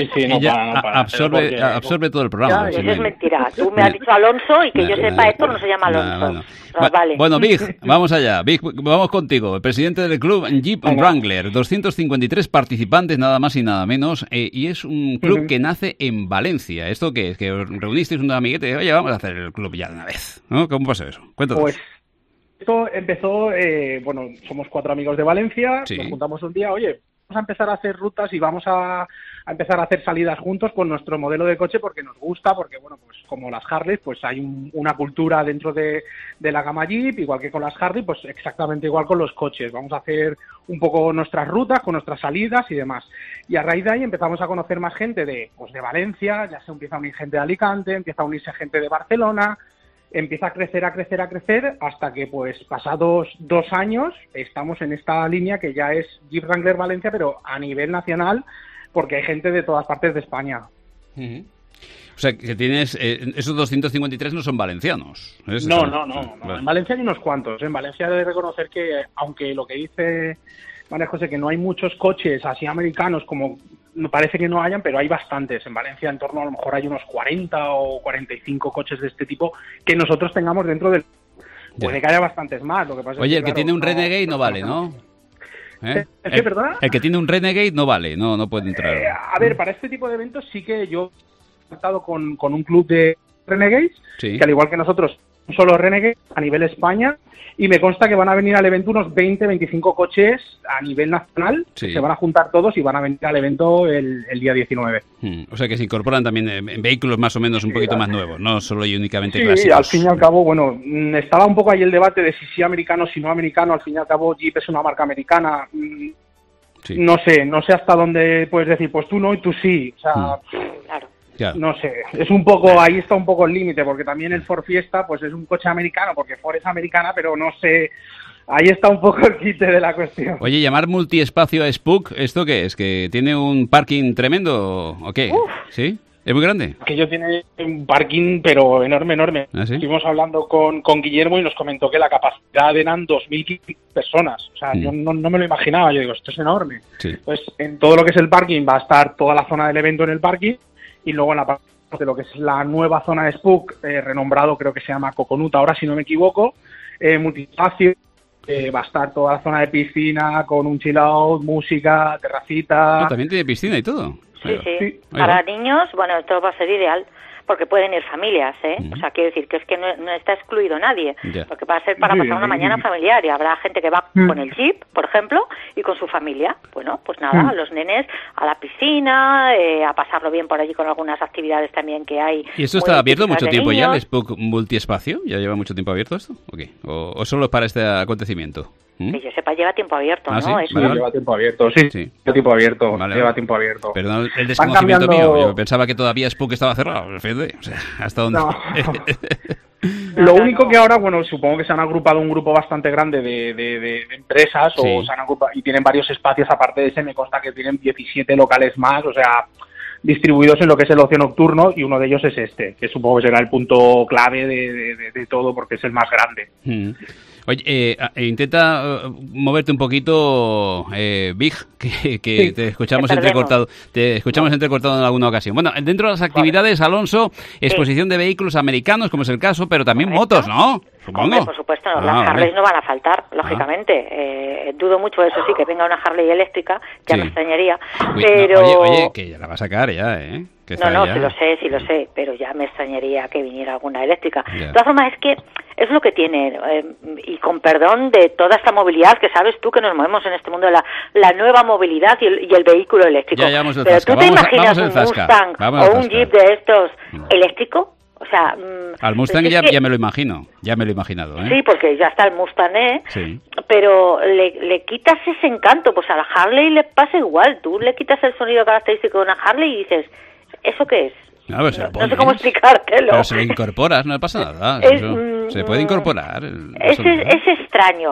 ella absorbe todo el programa. Eso es mentira. Tú me has dicho Alonso, y que yo sepa, Héctor no se llama Alonso. Vale. Bueno, Big, vamos allá. Big, vamos contigo. El presidente del club Jeep Wrangler. 253 participantes, nada más y nada menos. Y es un club que nace en Valencia. ¿Esto qué es? Que os reunisteis un amiguete y oye, vamos a hacer el club ya de una vez, ¿no? ¿Cómo pasó eso? Cuéntanos. Pues esto empezó, somos 4 amigos de Valencia, nos juntamos un día, oye, vamos a empezar a hacer rutas y vamos a empezar a hacer salidas juntos con nuestro modelo de coche porque nos gusta, porque bueno, pues como las Harley, pues hay una cultura dentro de la gama Jeep, igual que con las Harley, pues exactamente igual con los coches. Vamos a hacer un poco nuestras rutas, con nuestras salidas y demás. Y a raíz de ahí empezamos a conocer más gente de Valencia, ya se empieza a unir gente de Alicante, empieza a unirse gente de Barcelona, empieza a crecer, hasta que, pues, pasados 2 años, estamos en esta línea que ya es Jeep Wrangler Valencia, pero a nivel nacional, porque hay gente de todas partes de España. O sea, que tienes... esos 253 no son valencianos. No. En Valencia hay unos cuantos. En Valencia he de reconocer que, aunque lo que dice María José, que no hay muchos coches así americanos como parece que no hayan, pero hay bastantes. En Valencia en torno a lo mejor hay unos 40 o 45 coches de este tipo que nosotros tengamos dentro del... Puede que haya bastantes más. Lo que pasa Oye, es el que tiene un Renegade no vale, ¿no? ¿Qué, perdona? El que tiene un Renegade no vale, no puede entrar. A ver, para este tipo de eventos sí que yo contactado con un club de Renegades, sí, que al igual que nosotros, solo Renegades a nivel España, y me consta que van a venir al evento unos 20-25 coches a nivel nacional, sí, que se van a juntar todos y van a venir al evento el día 19. O sea que se incorporan también en vehículos más o menos un poquito más nuevos, no solo y únicamente sí, clásicos. Al fin y al cabo, bueno, estaba un poco ahí el debate de si sí americano, si no americano. Al fin y al cabo, Jeep es una marca americana. Sí. No sé hasta dónde puedes decir, pues tú no y tú sí. O sea, claro. Ya. No sé, es un poco, ahí está un poco el límite, porque también el Ford Fiesta pues es un coche americano, porque Ford es americana, pero no sé, ahí está un poco el quite de la cuestión. Oye, llamar multiespacio a Spook, ¿esto qué es? ¿Que tiene un parking tremendo o qué? ¿Sí? ¿Es muy grande? Aquello tiene un parking, pero enorme. ¿Ah, sí? Estuvimos hablando con Guillermo y nos comentó que la capacidad eran 2.000 personas. O sea, yo no me lo imaginaba. Yo digo, esto es enorme. Sí. Pues en todo lo que es el parking va a estar toda la zona del evento en el parking, y luego en la parte de lo que es la nueva zona de Spook, renombrado, creo que se llama Coconut, ahora si no me equivoco, multiespacio, va a estar toda la zona de piscina con un chill out, música, terracita. También tiene piscina y todo. Sí. Para niños, bueno, esto va a ser ideal, porque pueden ir familias, ¿eh? O sea, quiero decir que es que no está excluido nadie, porque va a ser para pasar una mañana familiar, y habrá gente que va con el Jeep, por ejemplo, y con su familia. Bueno, pues nada, los nenes a la piscina, a pasarlo bien por allí con algunas actividades también que hay. ¿Y esto está abierto mucho tiempo ya, el Spook Multiespacio? ¿Ya lleva mucho tiempo abierto esto? ¿Okay? ¿O solo es para este acontecimiento? Que yo sepa, lleva tiempo abierto, ¿no? ¿Sí? Lleva tiempo abierto, sí. Lleva tiempo abierto, lleva tiempo abierto. Perdón el desconocimiento mío, yo pensaba que todavía Spook estaba cerrado, fíjate, o sea, ¿hasta dónde? No. Lo único que ahora, bueno, supongo que se han agrupado un grupo bastante grande de empresas, o se han agrupado, y tienen varios espacios, aparte de ese me consta que tienen 17 locales más, o sea, distribuidos en lo que es el ocio nocturno, y uno de ellos es este, que supongo que será el punto clave de todo, porque es el más grande. Oye, intenta moverte un poquito, Big, que te escuchamos entrecortado. Te escuchamos entrecortado en alguna ocasión. Bueno, dentro de las actividades, Alonso, exposición de vehículos americanos, como es el caso, pero también motos, ¿no? Supongo. Hombre, por supuesto, las Harleys no van a faltar, lógicamente. Dudo mucho, eso sí, que venga una Harley eléctrica, ya me extrañaría. Pero... Oye, que ya la va a sacar ya, ¿eh? No, sí lo sé, pero ya me extrañaría que viniera alguna eléctrica. De todas formas, es que es lo que tiene, y con perdón de toda esta movilidad que sabes tú que nos movemos en este mundo de la nueva movilidad y el vehículo eléctrico. Pero ¿tú te imaginas un Mustang o un Jeep de estos eléctrico? O sea, al Mustang ya me lo imagino, ya me lo he imaginado, ¿eh? Sí, porque ya está el Mustang, pero le quitas ese encanto, pues a la Harley le pasa igual, tú le quitas el sonido característico de una Harley y dices, ¿eso qué es? No sé cómo explicártelo. Pero se lo incorporas, no pasa nada. Se puede incorporar. Es extraño.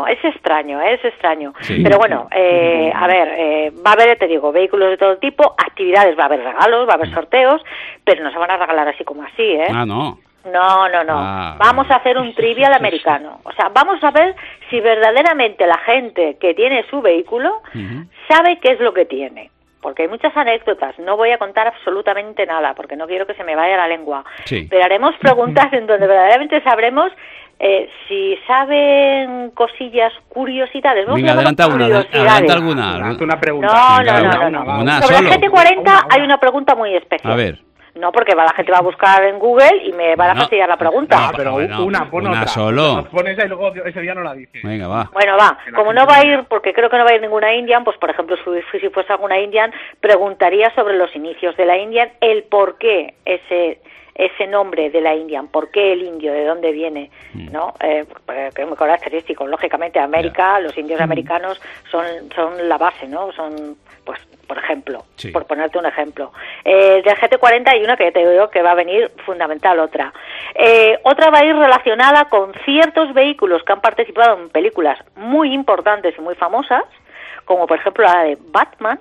Sí. Pero bueno, a ver, va a haber, te digo, vehículos de todo tipo, actividades, va a haber regalos, va a haber sorteos, pero no se van a regalar así como así, ¿eh? No. No. Vamos a hacer un trivial americano. O sea, vamos a ver si verdaderamente la gente que tiene su vehículo sabe qué es lo que tiene. Porque hay muchas anécdotas, no voy a contar absolutamente nada, porque no quiero que se me vaya la lengua. Pero haremos preguntas en donde verdaderamente sabremos si saben cosillas, curiosidades. Venga, adelanta alguna. Una pregunta. No. Sobre el GT40 hay una pregunta muy especial. A ver. No, porque la gente va a buscar en Google y me van a fastidiar la pregunta. Pero una otra. Solo. Pones y luego ese día no la dices. Venga, va. Bueno, va. Como no va a ir, porque creo que no va a ir ninguna Indian, pues por ejemplo, si fuese alguna Indian, preguntaría sobre los inicios de la Indian, el por qué ese nombre de la Indian, por qué el indio, de dónde viene, ¿no? Que es muy característico. Lógicamente, América, los indios americanos son la base, ¿no? Son, pues, por ejemplo, por ponerte un ejemplo. Del GT40 hay una que te digo que va a venir fundamental, otra. Otra va a ir relacionada con ciertos vehículos que han participado en películas muy importantes y muy famosas, como por ejemplo la de Batman.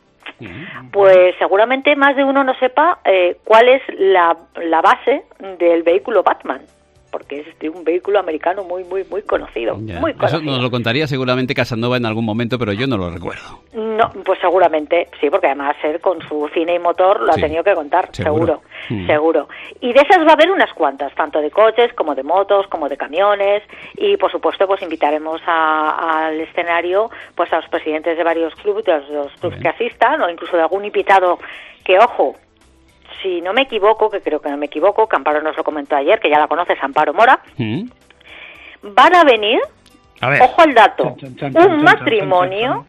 Pues seguramente más de uno no sepa cuál es la base del vehículo Batman, porque es de un vehículo americano muy conocido, muy conocido. Eso nos lo contaría seguramente Casanova en algún momento, pero yo no lo recuerdo. No, pues seguramente, sí, porque además él con su cine y motor lo ha tenido que contar, seguro. Y de esas va a haber unas cuantas, tanto de coches como de motos, como de camiones, y por supuesto pues invitaremos al escenario pues a los presidentes de varios clubes, de los clubes que asistan, o incluso de algún invitado que, ojo, si no me equivoco, que creo que no me equivoco, que Amparo nos lo comentó ayer, que ya la conoces, Amparo Mora, van a venir, ojo al dato, un matrimonio,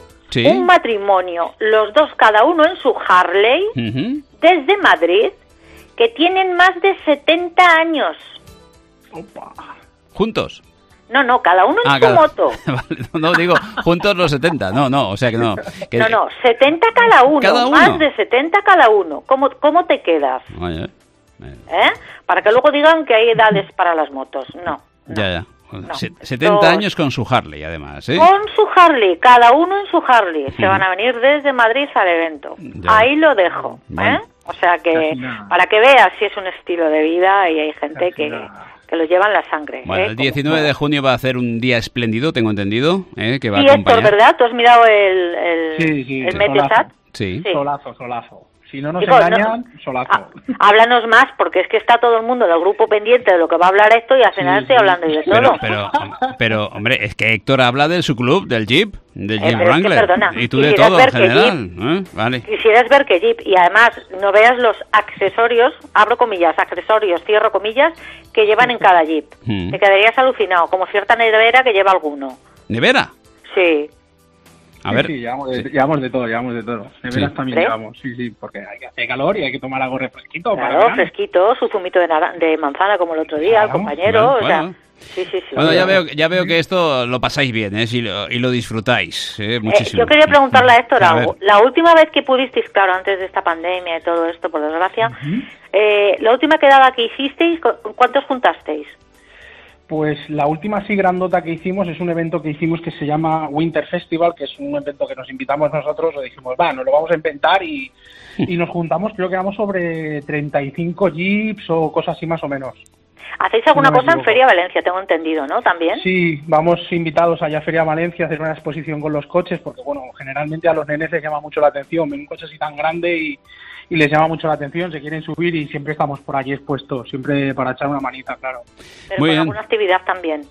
los dos cada uno en su Harley, desde Madrid, que tienen más de 70 años. Opa. ¿Juntos? No, cada uno en su moto. Vale, no, digo, juntos los 70. No, o sea que no. Que... No, 70 cada uno. Más de 70 cada uno. ¿Cómo te quedas? Oye. Para que luego digan que hay edades para las motos. No. Ya. No. 70 años con su Harley, además, ¿eh? Con su Harley, cada uno en su Harley. Se van a venir desde Madrid al evento. Ya. Ahí lo dejo, bueno. O sea que, para que veas si es un estilo de vida y hay gente que lo lleva en la sangre. Bueno, el 19 de junio va a ser un día espléndido, tengo entendido, que va a acompañar. Héctor, ¿verdad? ¿Tú has mirado el Meteosat? Sí. Solazo. Si no nos engañan, solazo. Háblanos más, porque es que está todo el mundo del grupo pendiente de lo que va a hablar esto y al final estoy hablando de todo. Pero, hombre, es que Héctor habla de su club, del Jeep Wrangler. Es y tú de todo en general. Vale. Quisieras ver que Jeep, y además no veas los accesorios, abro comillas, accesorios, cierro comillas, que llevan en cada Jeep. Te quedarías alucinado, como cierta nevera que lleva alguno. ¿Nevera? Sí. A ver. Sí, llevamos de todo. Neveras también llevamos, sí, porque hay calor y hay que tomar algo refresquito. Claro, fresquito, su zumito de manzana como el otro día, el compañero, bueno. Sí. Bueno, ya veo que esto lo pasáis bien, y lo disfrutáis, muchísimo. Yo quería preguntarle a Héctor algo. La última vez que pudisteis, claro, antes de esta pandemia y todo esto, por desgracia, la última quedada que hicisteis, ¿cuántos juntasteis? Pues la última así grandota que hicimos es un evento que hicimos que se llama Winter Festival, que es un evento que nos invitamos nosotros, o dijimos, nos lo vamos a inventar y nos juntamos, creo que éramos sobre 35 jeeps o cosas así más o menos. ¿Hacéis alguna cosa en Feria Valencia, tengo entendido, no? ¿También? Sí, vamos invitados allá a Feria Valencia a hacer una exposición con los coches, porque generalmente a los nenes les llama mucho la atención, ven un coche así tan grande y les llama mucho la atención, se quieren subir y siempre estamos por allí expuestos, siempre para echar una manita, claro. Pero con alguna actividad también.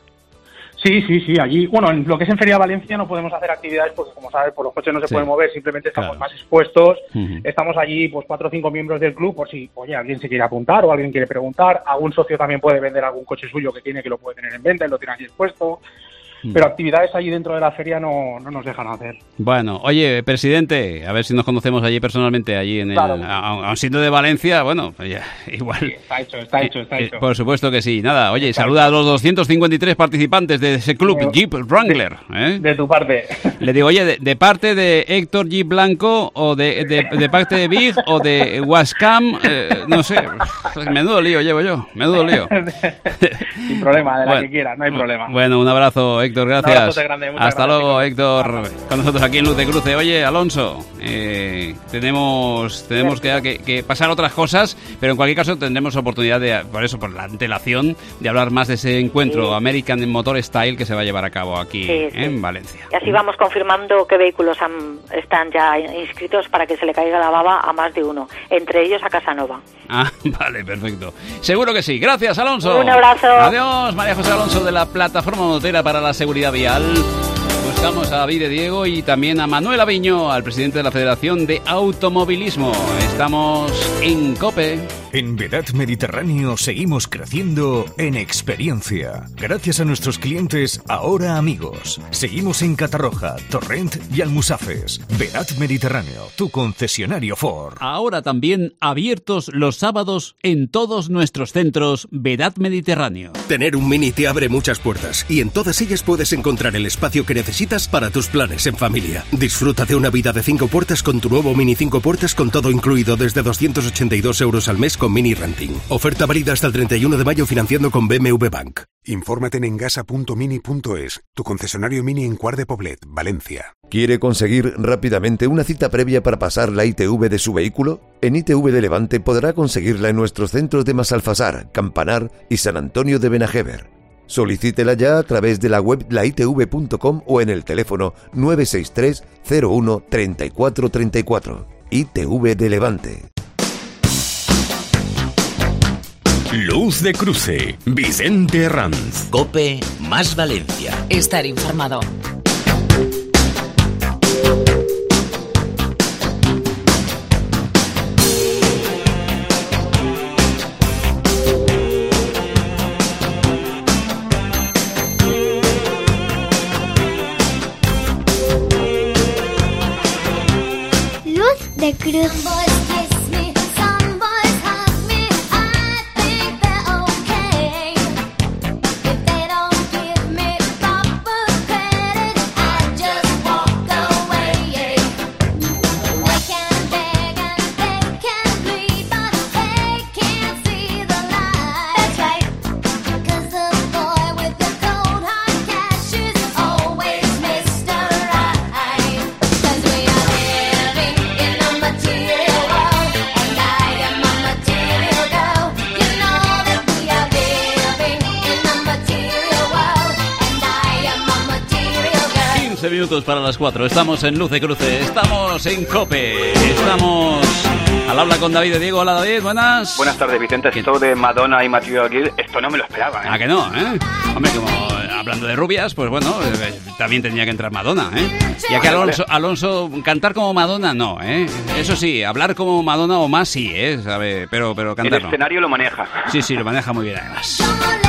Sí, allí, en lo que es en Feria Valencia no podemos hacer actividades porque, como sabes, por los coches no se pueden mover, simplemente estamos más expuestos, estamos allí 4 o 5 miembros del club por si, alguien se quiere apuntar o alguien quiere preguntar, algún socio también puede vender algún coche suyo que tiene, que lo puede tener en venta y lo tiene aquí expuesto. Pero actividades allí dentro de la feria no nos dejan hacer. Bueno, oye, presidente, a ver si nos conocemos allí personalmente, allí en aun siendo de Valencia, igual. Sí, está hecho. Por supuesto que sí. Nada, oye, saluda a los 253 participantes de ese club, Jeep Wrangler. De tu parte. Le digo, oye, de parte de Héctor Jeep Blanco, o de parte de Big, o de Wascam, no sé, menudo lío llevo yo, Sin problema, de la que quieras, no hay problema. Bueno, un abrazo, Héctor, gracias. Hasta luego, Héctor, con nosotros aquí en Luz de Cruce. Oye, Alonso, tenemos que pasar otras cosas, pero en cualquier caso tendremos oportunidad por la antelación, de hablar más de ese encuentro American Motor Style que se va a llevar a cabo aquí en Valencia. Y así vamos confirmando qué vehículos están ya inscritos para que se le caiga la baba a más de uno, entre ellos a Casanova. Vale, perfecto. Seguro que sí. Gracias, Alonso. Un abrazo. Adiós, María José Alonso, de la Plataforma Motera para la Seguridad Vial. Buscamos a David de Diego y también a Manuel Aviño, al presidente de la Federación de Automovilismo. Estamos en COPE. En Vedat Mediterráneo seguimos creciendo en experiencia. Gracias a nuestros clientes, ahora amigos. Seguimos en Catarroja, Torrent y Almusafes. Vedat Mediterráneo, tu concesionario Ford. Ahora también abiertos los sábados en todos nuestros centros Vedat Mediterráneo. Tener un Mini te abre muchas puertas y en todas ellas puedes encontrar el espacio que necesitas para tus planes en familia. Disfruta de una vida de 5 puertas con tu nuevo Mini 5 puertas con todo incluido desde 282 euros al mes con Mini Renting. Oferta válida hasta el 31 de mayo financiando con BMW Bank. Infórmate en engasa.mini.es, tu concesionario Mini en Cuart de Poblet, Valencia. ¿Quiere conseguir rápidamente una cita previa para pasar la ITV de su vehículo? En ITV de Levante podrá conseguirla en nuestros centros de Masalfasar, Campanar y San Antonio de Benajever. Solicítela ya a través de la web laitv.com o en el teléfono 963 01 34 34. ITV de Levante. Luz de Cruce, Vicente Ranz. COPE más Valencia. Estar informado. de Cruz. Minutos para las 4. Estamos en Luz de Cruce, estamos en COPE, estamos al habla con David de Diego. Hola David, buenas. Buenas tardes, Vicente. Esto de Madonna y Material Girl, esto no me lo esperaba, ¿eh? ¿A que no, eh? Hombre, como hablando de rubias, pues bueno, también tenía que entrar Madonna, ¿eh? Ya que Alonso, cantar como Madonna no, ¿eh? Eso sí, hablar como Madonna o más sí, ¿eh? ¿Sabe? Pero cantar el escenario no. Lo maneja. Sí, lo maneja muy bien además.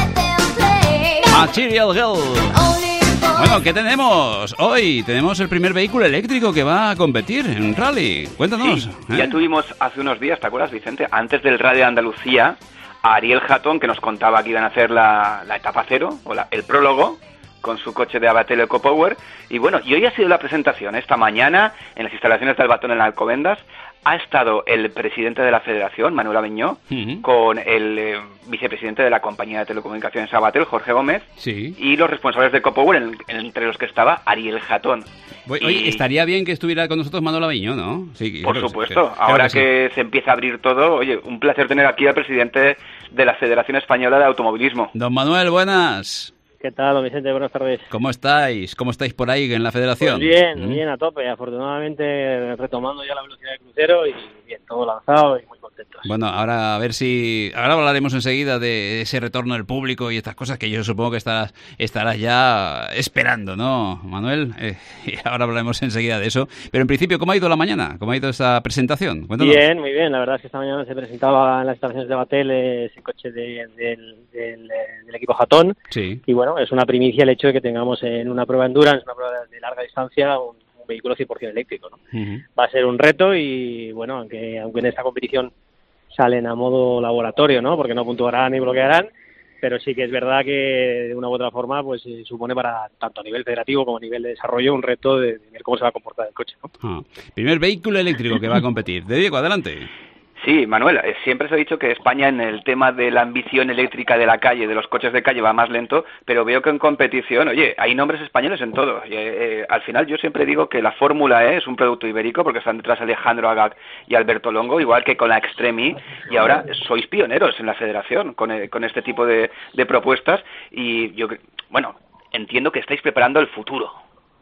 Material Girl. Bueno, ¿qué tenemos? Hoy tenemos el primer vehículo eléctrico que va a competir en un rally. Cuéntanos. Sí, ya tuvimos hace unos días, ¿te acuerdas, Vicente? Antes del Rally de Andalucía, a Ariel Hatton, que nos contaba que iban a hacer la etapa cero, o el prólogo, con su coche de Abatel EcoPower. Y bueno, y hoy ha sido la presentación. Esta mañana, en las instalaciones del Batón en Alcobendas, ha estado el presidente de la Federación, Manuel Abeñó, con el vicepresidente de la compañía de telecomunicaciones Abatel, Jorge Gómez, y los responsables de EcoPower, entre los que estaba Ariel Hatton. Oye, estaría bien que estuviera con nosotros Manuel Abeñó, ¿no? Sí, por supuesto. Ahora que se empieza a abrir todo, oye, un placer tener aquí al presidente de la Federación Española de Automovilismo. Don Manuel, buenas. ¿Qué tal, don Vicente? Buenas tardes. ¿Cómo estáis? ¿Cómo estáis por ahí en la Federación? Pues bien a tope. Afortunadamente retomando ya la velocidad de crucero y bien, todo lanzado y muy contentos. Bueno, ahora a ver si... Ahora hablaremos enseguida de ese retorno del público y estas cosas que yo supongo que estarás ya esperando, ¿no, Manuel? Y ahora hablaremos enseguida de eso. Pero en principio, ¿cómo ha ido la mañana? ¿Cómo ha ido esta presentación? Cuéntanos. Bien, muy bien. La verdad es que esta mañana se presentaba en las instalaciones de Batel ese coche del equipo Hatton. Sí. Y bueno, es una primicia el hecho de que tengamos en una prueba endurance, una prueba de larga distancia, un vehículo 100% eléctrico, ¿no? Va a ser un reto y bueno, aunque en esta competición salen a modo laboratorio, ¿no? Porque no puntuarán ni bloquearán, pero sí que es verdad que de una u otra forma pues supone para tanto a nivel federativo como a nivel de desarrollo un reto de ver cómo se va a comportar el coche, ¿no? Primer vehículo eléctrico que va a competir. De Diego, adelante. Sí, Manuel, siempre se ha dicho que España en el tema de la ambición eléctrica de la calle, de los coches de calle, va más lento, pero veo que en competición, oye, hay nombres españoles en todo. Al final yo siempre digo que la Fórmula E es un producto ibérico porque están detrás Alejandro Agag y Alberto Longo, igual que con la Extreme, y ahora sois pioneros en la federación con este tipo de propuestas y yo, bueno, entiendo que estáis preparando el futuro.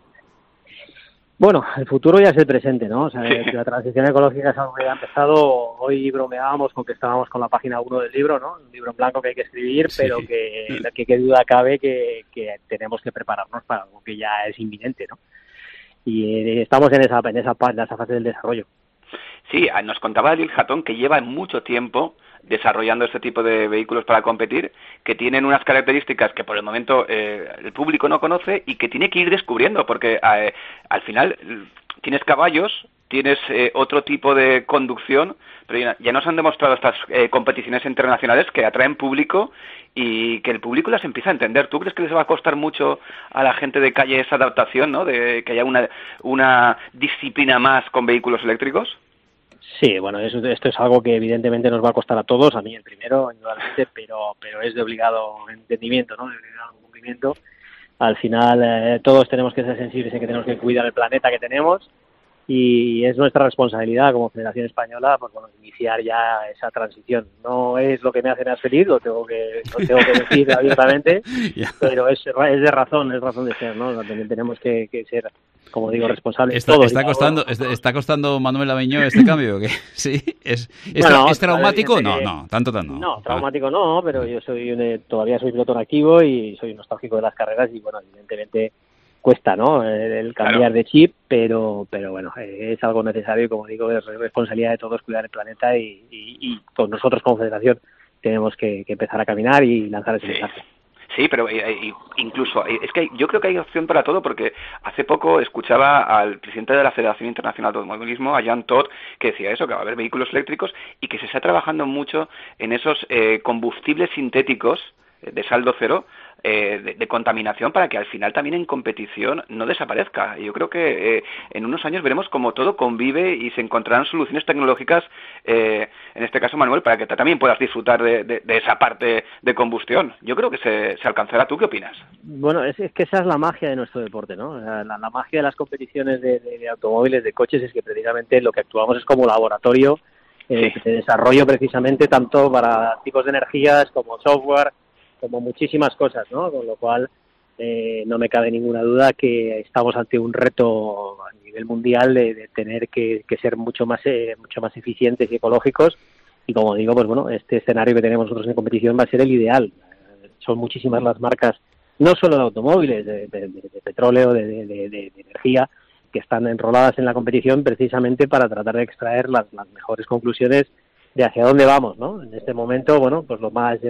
Bueno, el futuro ya es el presente, ¿no? O sea, la transición ecológica es algo que ya ha empezado. Hoy bromeábamos con que estábamos con la página 1 del libro, ¿no? Un libro en blanco que hay que escribir, pero que duda cabe que tenemos que prepararnos para algo que ya es inminente, ¿no? Y estamos en esa fase del desarrollo. Sí, nos contaba Ariel Hatton que lleva mucho tiempo desarrollando este tipo de vehículos para competir, que tienen unas características que por el momento el público no conoce y que tiene que ir descubriendo, porque al final tienes caballos, tienes otro tipo de conducción, pero ya nos han demostrado estas competiciones internacionales que atraen público y que el público las empieza a entender. ¿Tú crees que les va a costar mucho a la gente de calle esa adaptación, ¿no? De que haya una disciplina más con vehículos eléctricos? Sí, bueno, esto es algo que evidentemente nos va a costar a todos, a mí el primero, indudablemente, pero es de obligado entendimiento, ¿no? De obligado cumplimiento. Al final todos tenemos que ser sensibles en que tenemos que cuidar el planeta que tenemos y es nuestra responsabilidad como Federación Española, pues bueno, iniciar ya esa transición. No es lo que me hace más feliz, lo tengo que decir abiertamente, pero es de razón, es razón de ser, ¿no? También tenemos que ser, como digo, responsables todos. ¿Está costando Manuel Abeñó este cambio? ¿Que sí? ¿Es traumático? No, tanto no. No, traumático no, pero yo todavía soy piloto en activo y soy nostálgico de las carreras y bueno, evidentemente cuesta, ¿no? El cambiar de chip, pero bueno, es algo necesario y como digo, es responsabilidad de todos cuidar el planeta y con nosotros como federación tenemos que empezar a caminar y lanzar ese mensaje. Sí, pero incluso, es que yo creo que hay opción para todo, porque hace poco escuchaba al presidente de la Federación Internacional de Automovilismo, a Jan Todt, que decía eso, que va a haber vehículos eléctricos y que se está trabajando mucho en esos combustibles sintéticos de saldo cero, de contaminación, para que al final también en competición no desaparezca. Yo creo que en unos años veremos cómo todo convive y se encontrarán soluciones tecnológicas, en este caso, Manuel, para que también puedas disfrutar de esa parte de combustión. Yo creo que se alcanzará. ¿Tú qué opinas? Bueno, es que esa es la magia de nuestro deporte, ¿no? La magia de las competiciones de automóviles, de coches, es que precisamente lo que actuamos es como laboratorio de desarrollo, precisamente tanto para tipos de energías como software, como muchísimas cosas, ¿no? Con lo cual no me cabe ninguna duda que estamos ante un reto a nivel mundial de tener que ser mucho más eficientes y ecológicos, y como digo, pues bueno, este escenario que tenemos nosotros en competición va a ser el ideal. Son muchísimas las marcas, no solo de automóviles, de petróleo, de energía, que están enroladas en la competición precisamente para tratar de extraer las mejores conclusiones de hacia dónde vamos, ¿no? En este momento, bueno, pues lo más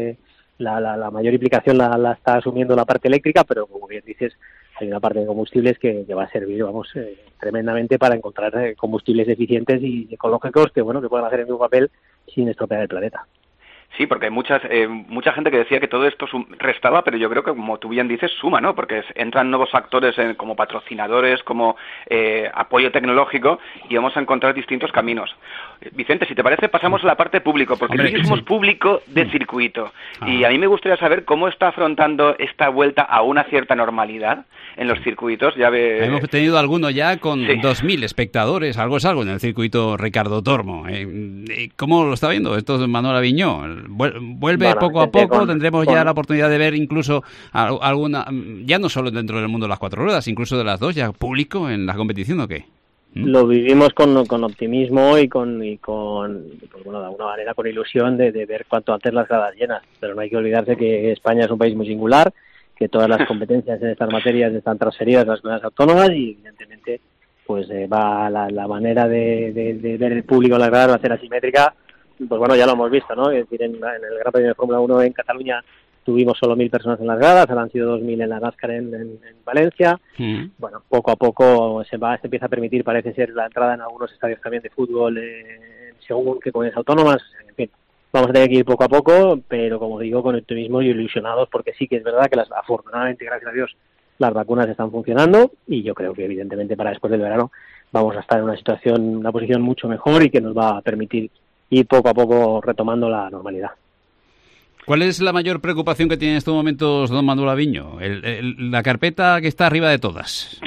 la mayor implicación la está asumiendo la parte eléctrica, pero como bien dices, hay una parte de combustibles que va a servir, tremendamente para encontrar combustibles eficientes y ecológicos que puedan hacer el mismo papel sin estropear el planeta. Sí, porque hay mucha gente que decía que todo esto restaba, pero yo creo que, como tú bien dices, suma, ¿no? Porque entran nuevos factores como patrocinadores, como apoyo tecnológico, y vamos a encontrar distintos caminos. Vicente, si te parece, pasamos a la parte público, porque nosotros somos público de circuito. Y a mí me gustaría saber cómo está afrontando esta vuelta a una cierta normalidad en los circuitos. Hemos tenido alguno ya con 2.000 espectadores, algo es algo, en el circuito Ricardo Tormo. ¿Cómo lo está viendo esto Manuel Aviñó? Vuelve poco a poco, tendremos ya la oportunidad de ver incluso alguna, ya no solo dentro del mundo de las cuatro ruedas, incluso de las dos, ya público en la competición, ¿o qué? Lo vivimos con optimismo y con de alguna manera con ilusión de ver cuanto antes las gradas llenas, pero no hay que olvidarse que España es un país muy singular, que todas las competencias en estas materias están transferidas a las comunidades autónomas y evidentemente pues va la manera de ver el público en las gradas va a ser asimétrica. Pues bueno, ya lo hemos visto, ¿no? Es decir, en el Gran Premio de Fórmula 1 en Cataluña tuvimos solo 1.000 personas en las gradas, ahora han sido 2.000 en la NASCAR en Valencia. Bueno, poco a poco se empieza a permitir, parece ser, la entrada en algunos estadios también de fútbol según qué comunidades autónomas. En fin, vamos a tener que ir poco a poco, pero como digo, con optimismo y ilusionados, porque sí que es verdad que afortunadamente, gracias a Dios, las vacunas están funcionando, y yo creo que evidentemente para después del verano vamos a estar en una posición mucho mejor y que nos va a permitir ir poco a poco retomando la normalidad. ¿Cuál es la mayor preocupación que tiene en estos momentos don Manuel Aviñó? La carpeta que está arriba de todas.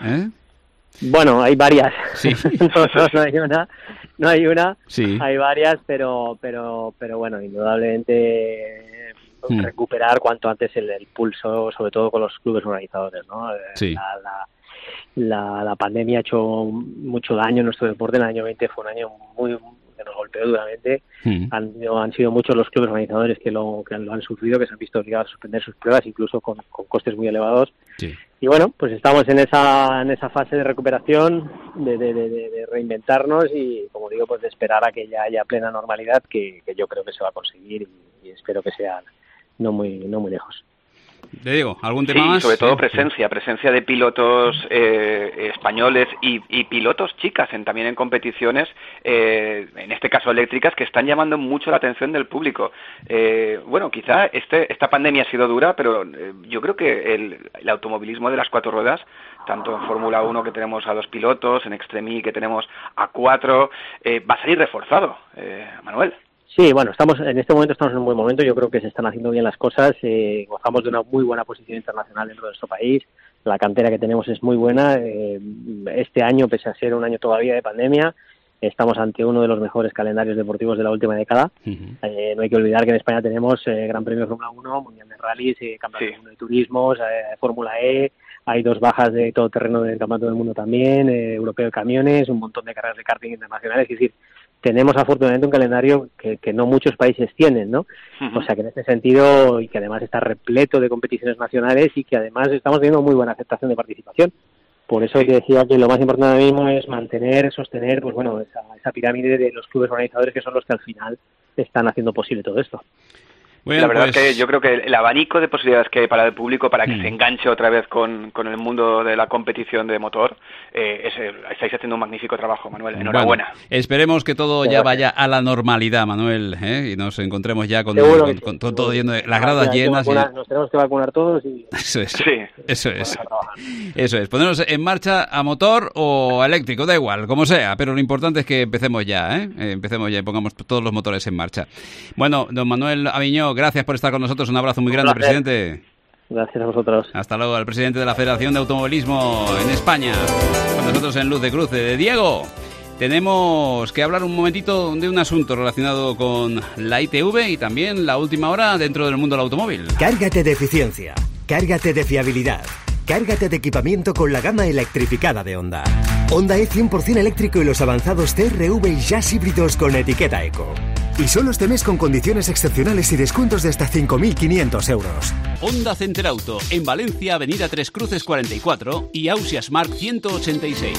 Bueno, hay varias. Sí. no hay una. Sí. Hay varias, pero bueno, indudablemente recuperar cuanto antes el pulso, sobre todo con los clubes organizadores, ¿no? Sí. La pandemia ha hecho mucho daño en nuestro deporte. En el año 20 fue un año que nos golpeó duramente. Han sido muchos los clubes organizadores que lo han sufrido, que se han visto obligados a suspender sus pruebas, incluso con costes muy elevados. Sí. Y bueno, pues estamos en esa fase de recuperación, de reinventarnos y, como digo, pues de esperar a que ya haya plena normalidad, que yo creo que se va a conseguir y espero que sea no muy lejos. Te digo, ¿algún tema más? Sobre todo presencia de pilotos españoles y pilotos chicas también en competiciones, en este caso eléctricas, que están llamando mucho la atención del público. Bueno, quizá esta pandemia ha sido dura, pero yo creo que el automovilismo de las cuatro ruedas, tanto en Fórmula 1 que tenemos a 2 pilotos, en Extreme E que tenemos a 4, va a salir reforzado, Manuel. Sí, bueno, en este momento estamos en un buen momento. Yo creo que se están haciendo bien las cosas. Gozamos de una muy buena posición internacional dentro de nuestro país. La cantera que tenemos es muy buena. Este año, pese a ser un año todavía de pandemia, estamos ante uno de los mejores calendarios deportivos de la última década. No hay que olvidar que en España tenemos Gran Premio de Fórmula 1, Mundial de Rallys, Campeonato del Mundo de Turismos, Fórmula E. Hay 2 bajas de todoterreno del Campeonato del Mundo también, Europeo de Camiones, un montón de carreras de karting internacionales. Es decir, tenemos afortunadamente un calendario que no muchos países tienen, ¿no? O sea que en este sentido, y que además está repleto de competiciones nacionales y que además estamos teniendo muy buena aceptación de participación. Por eso te decía que lo más importante ahora mismo es sostener, pues bueno, esa pirámide de los clubes organizadores, que son los que al final están haciendo posible todo esto. Bueno, la verdad es que yo creo que el abanico de posibilidades que hay para el público para que se enganche otra vez con el mundo de la competición de motor, estáis haciendo un magnífico trabajo, Manuel. Enhorabuena. Bueno, esperemos que todo ya vaya a la normalidad, Manuel, y nos encontremos ya con todo lleno de las gradas llenas. Nos tenemos que vacunar todos y... Eso es. Ponernos en marcha a motor o eléctrico, da igual, como sea, pero lo importante es que empecemos ya, empecemos ya y pongamos todos los motores en marcha. Bueno, don Manuel Aviñó, gracias por estar con nosotros. Un abrazo muy grande, presidente. Gracias a vosotros. Hasta luego, al presidente de la Federación de Automovilismo en España. Con nosotros en Luz de Cruce. De Diego, tenemos que hablar un momentito de un asunto relacionado con la ITV y también la última hora dentro del mundo del automóvil. Cárgate de eficiencia, cárgate de fiabilidad, cárgate de equipamiento con la gama electrificada de Honda. Honda E 100% eléctrico y los avanzados CR-V y Jazz híbridos con etiqueta Eco. Y solo este mes con condiciones excepcionales y descuentos de hasta 5.500 euros. Honda Center Auto, en Valencia, Avenida Tres Cruces 44 y Ausias Mark 186.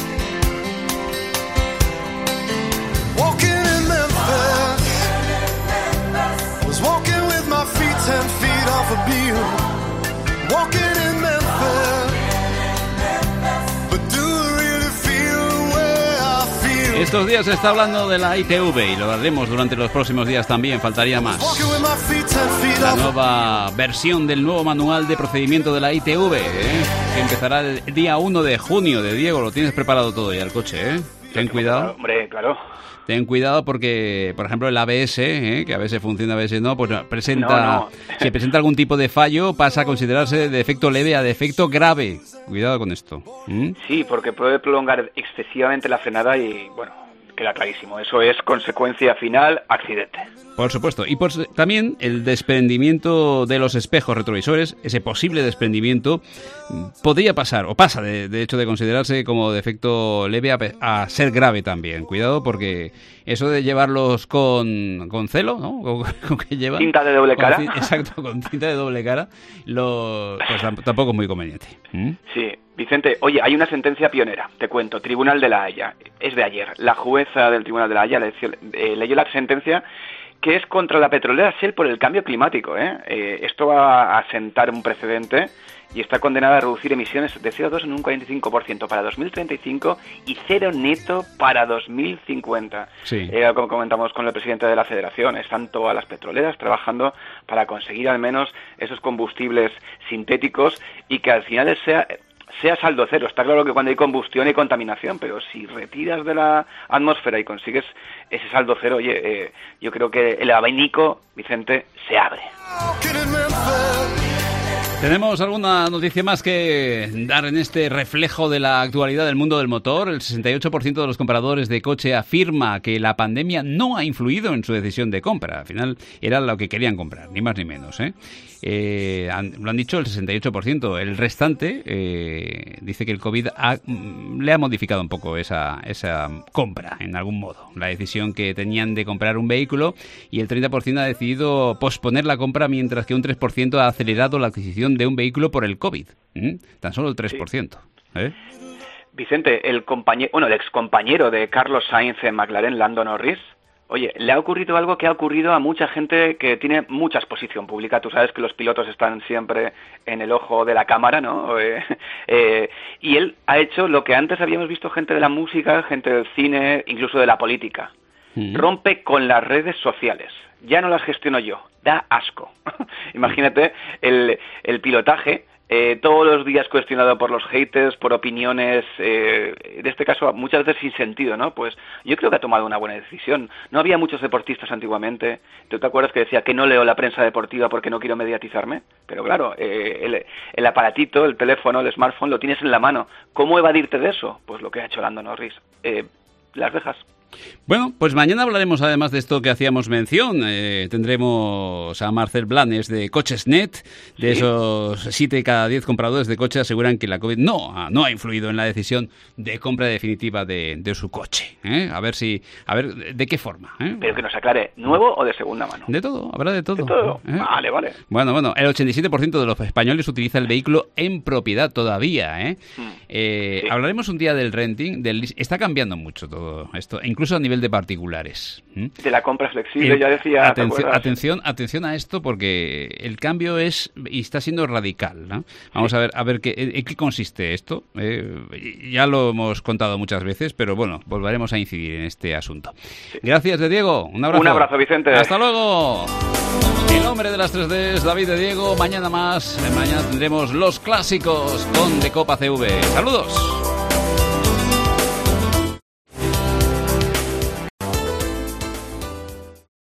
Estos días se está hablando de la ITV y lo haremos durante los próximos días también, faltaría más. La nueva versión del nuevo manual de procedimiento de la ITV, que empezará el día 1 de junio. De Diego, lo tienes preparado todo ya el coche, Ten cuidado. Hombre, claro. Ten cuidado porque, por ejemplo, el ABS, que a veces funciona, a veces no, pues presenta si presenta algún tipo de fallo, pasa a considerarse de defecto leve a defecto grave. Cuidado con esto. Sí, porque puede prolongar excesivamente la frenada y, bueno, queda clarísimo. Eso es consecuencia final, accidente. Por supuesto. Y también el desprendimiento de los espejos retrovisores, ese posible desprendimiento, podría pasar, o pasa de hecho de considerarse como defecto leve a ser grave también. Cuidado porque eso de llevarlos con celo, ¿no? ¿Con qué llevan? Cinta de doble cara. Exacto, con cinta de doble cara, pues tampoco es muy conveniente. Sí. Vicente, oye, hay una sentencia pionera, te cuento, Tribunal de la Haya, es de ayer. La jueza del Tribunal de la Haya leyó la sentencia que es contra la petrolera Shell por el cambio climático. Esto va a sentar un precedente y está condenada a reducir emisiones de CO2 en un 45% para 2035 y cero neto para 2050. Sí. Como comentamos con el presidente de la Federación, están todas las petroleras trabajando para conseguir al menos esos combustibles sintéticos y que al final sea saldo cero. Está claro que cuando hay combustión hay contaminación, pero si retiras de la atmósfera y consigues ese saldo cero, oye, yo creo que el abanico, Vicente, se abre. ¿Tenemos alguna noticia más que dar en este reflejo de la actualidad del mundo del motor? El 68% de los compradores de coche afirma que la pandemia no ha influido en su decisión de compra. Al final era lo que querían comprar, ni más ni menos. Lo han dicho el 68%. El restante dice que el COVID le ha modificado un poco esa compra, en algún modo. La decisión que tenían de comprar un vehículo, y el 30% ha decidido posponer la compra, mientras que un 3% ha acelerado la adquisición de un vehículo por el COVID. Tan solo el 3%. Vicente, el excompañero de Carlos Sainz en McLaren, Lando Norris, oye, le ha ocurrido algo que ha ocurrido a mucha gente que tiene mucha exposición pública. Tú sabes que los pilotos están siempre en el ojo de la cámara, ¿no? Y él ha hecho lo que antes habíamos visto gente de la música, gente del cine, incluso de la política. Rompe con las redes sociales. Ya no las gestiono yo. Da asco. Imagínate el pilotaje. Todos los días cuestionado por los haters, por opiniones, en este caso muchas veces sin sentido, ¿no? Pues yo creo que ha tomado una buena decisión. No había muchos deportistas antiguamente. ¿Tú te acuerdas que decía que no leo la prensa deportiva porque no quiero mediatizarme? Pero claro, el aparatito, el teléfono, el smartphone lo tienes en la mano. ¿Cómo evadirte de eso? Pues lo que ha hecho Lando Norris. Las dejas. Bueno, pues mañana hablaremos además de esto que hacíamos mención. Tendremos a Marcel Blanes de Coches.net. De esos 7 de cada 10 compradores de coche aseguran que la COVID no ha influido en la decisión de compra definitiva de su coche. A ver de qué forma. Pero que nos aclare, ¿nuevo o de segunda mano? De todo, habrá de todo. ¿De todo? Vale. Bueno, el 87% de los españoles utiliza el vehículo en propiedad todavía. Hablaremos un día del renting, está cambiando mucho todo esto. Incluso incluso a nivel de particulares. De la compra flexible, ya decía... Atención a esto, porque el cambio es y está siendo radical, ¿no? Vamos a ver en qué consiste esto. Ya lo hemos contado muchas veces, pero bueno, volveremos a incidir en este asunto. Gracias, de Diego. Un abrazo. Un abrazo, Vicente. Hasta luego. El hombre de las 3Ds, David de Diego. Mañana más. Mañana tendremos los clásicos con De Copa CV. Saludos.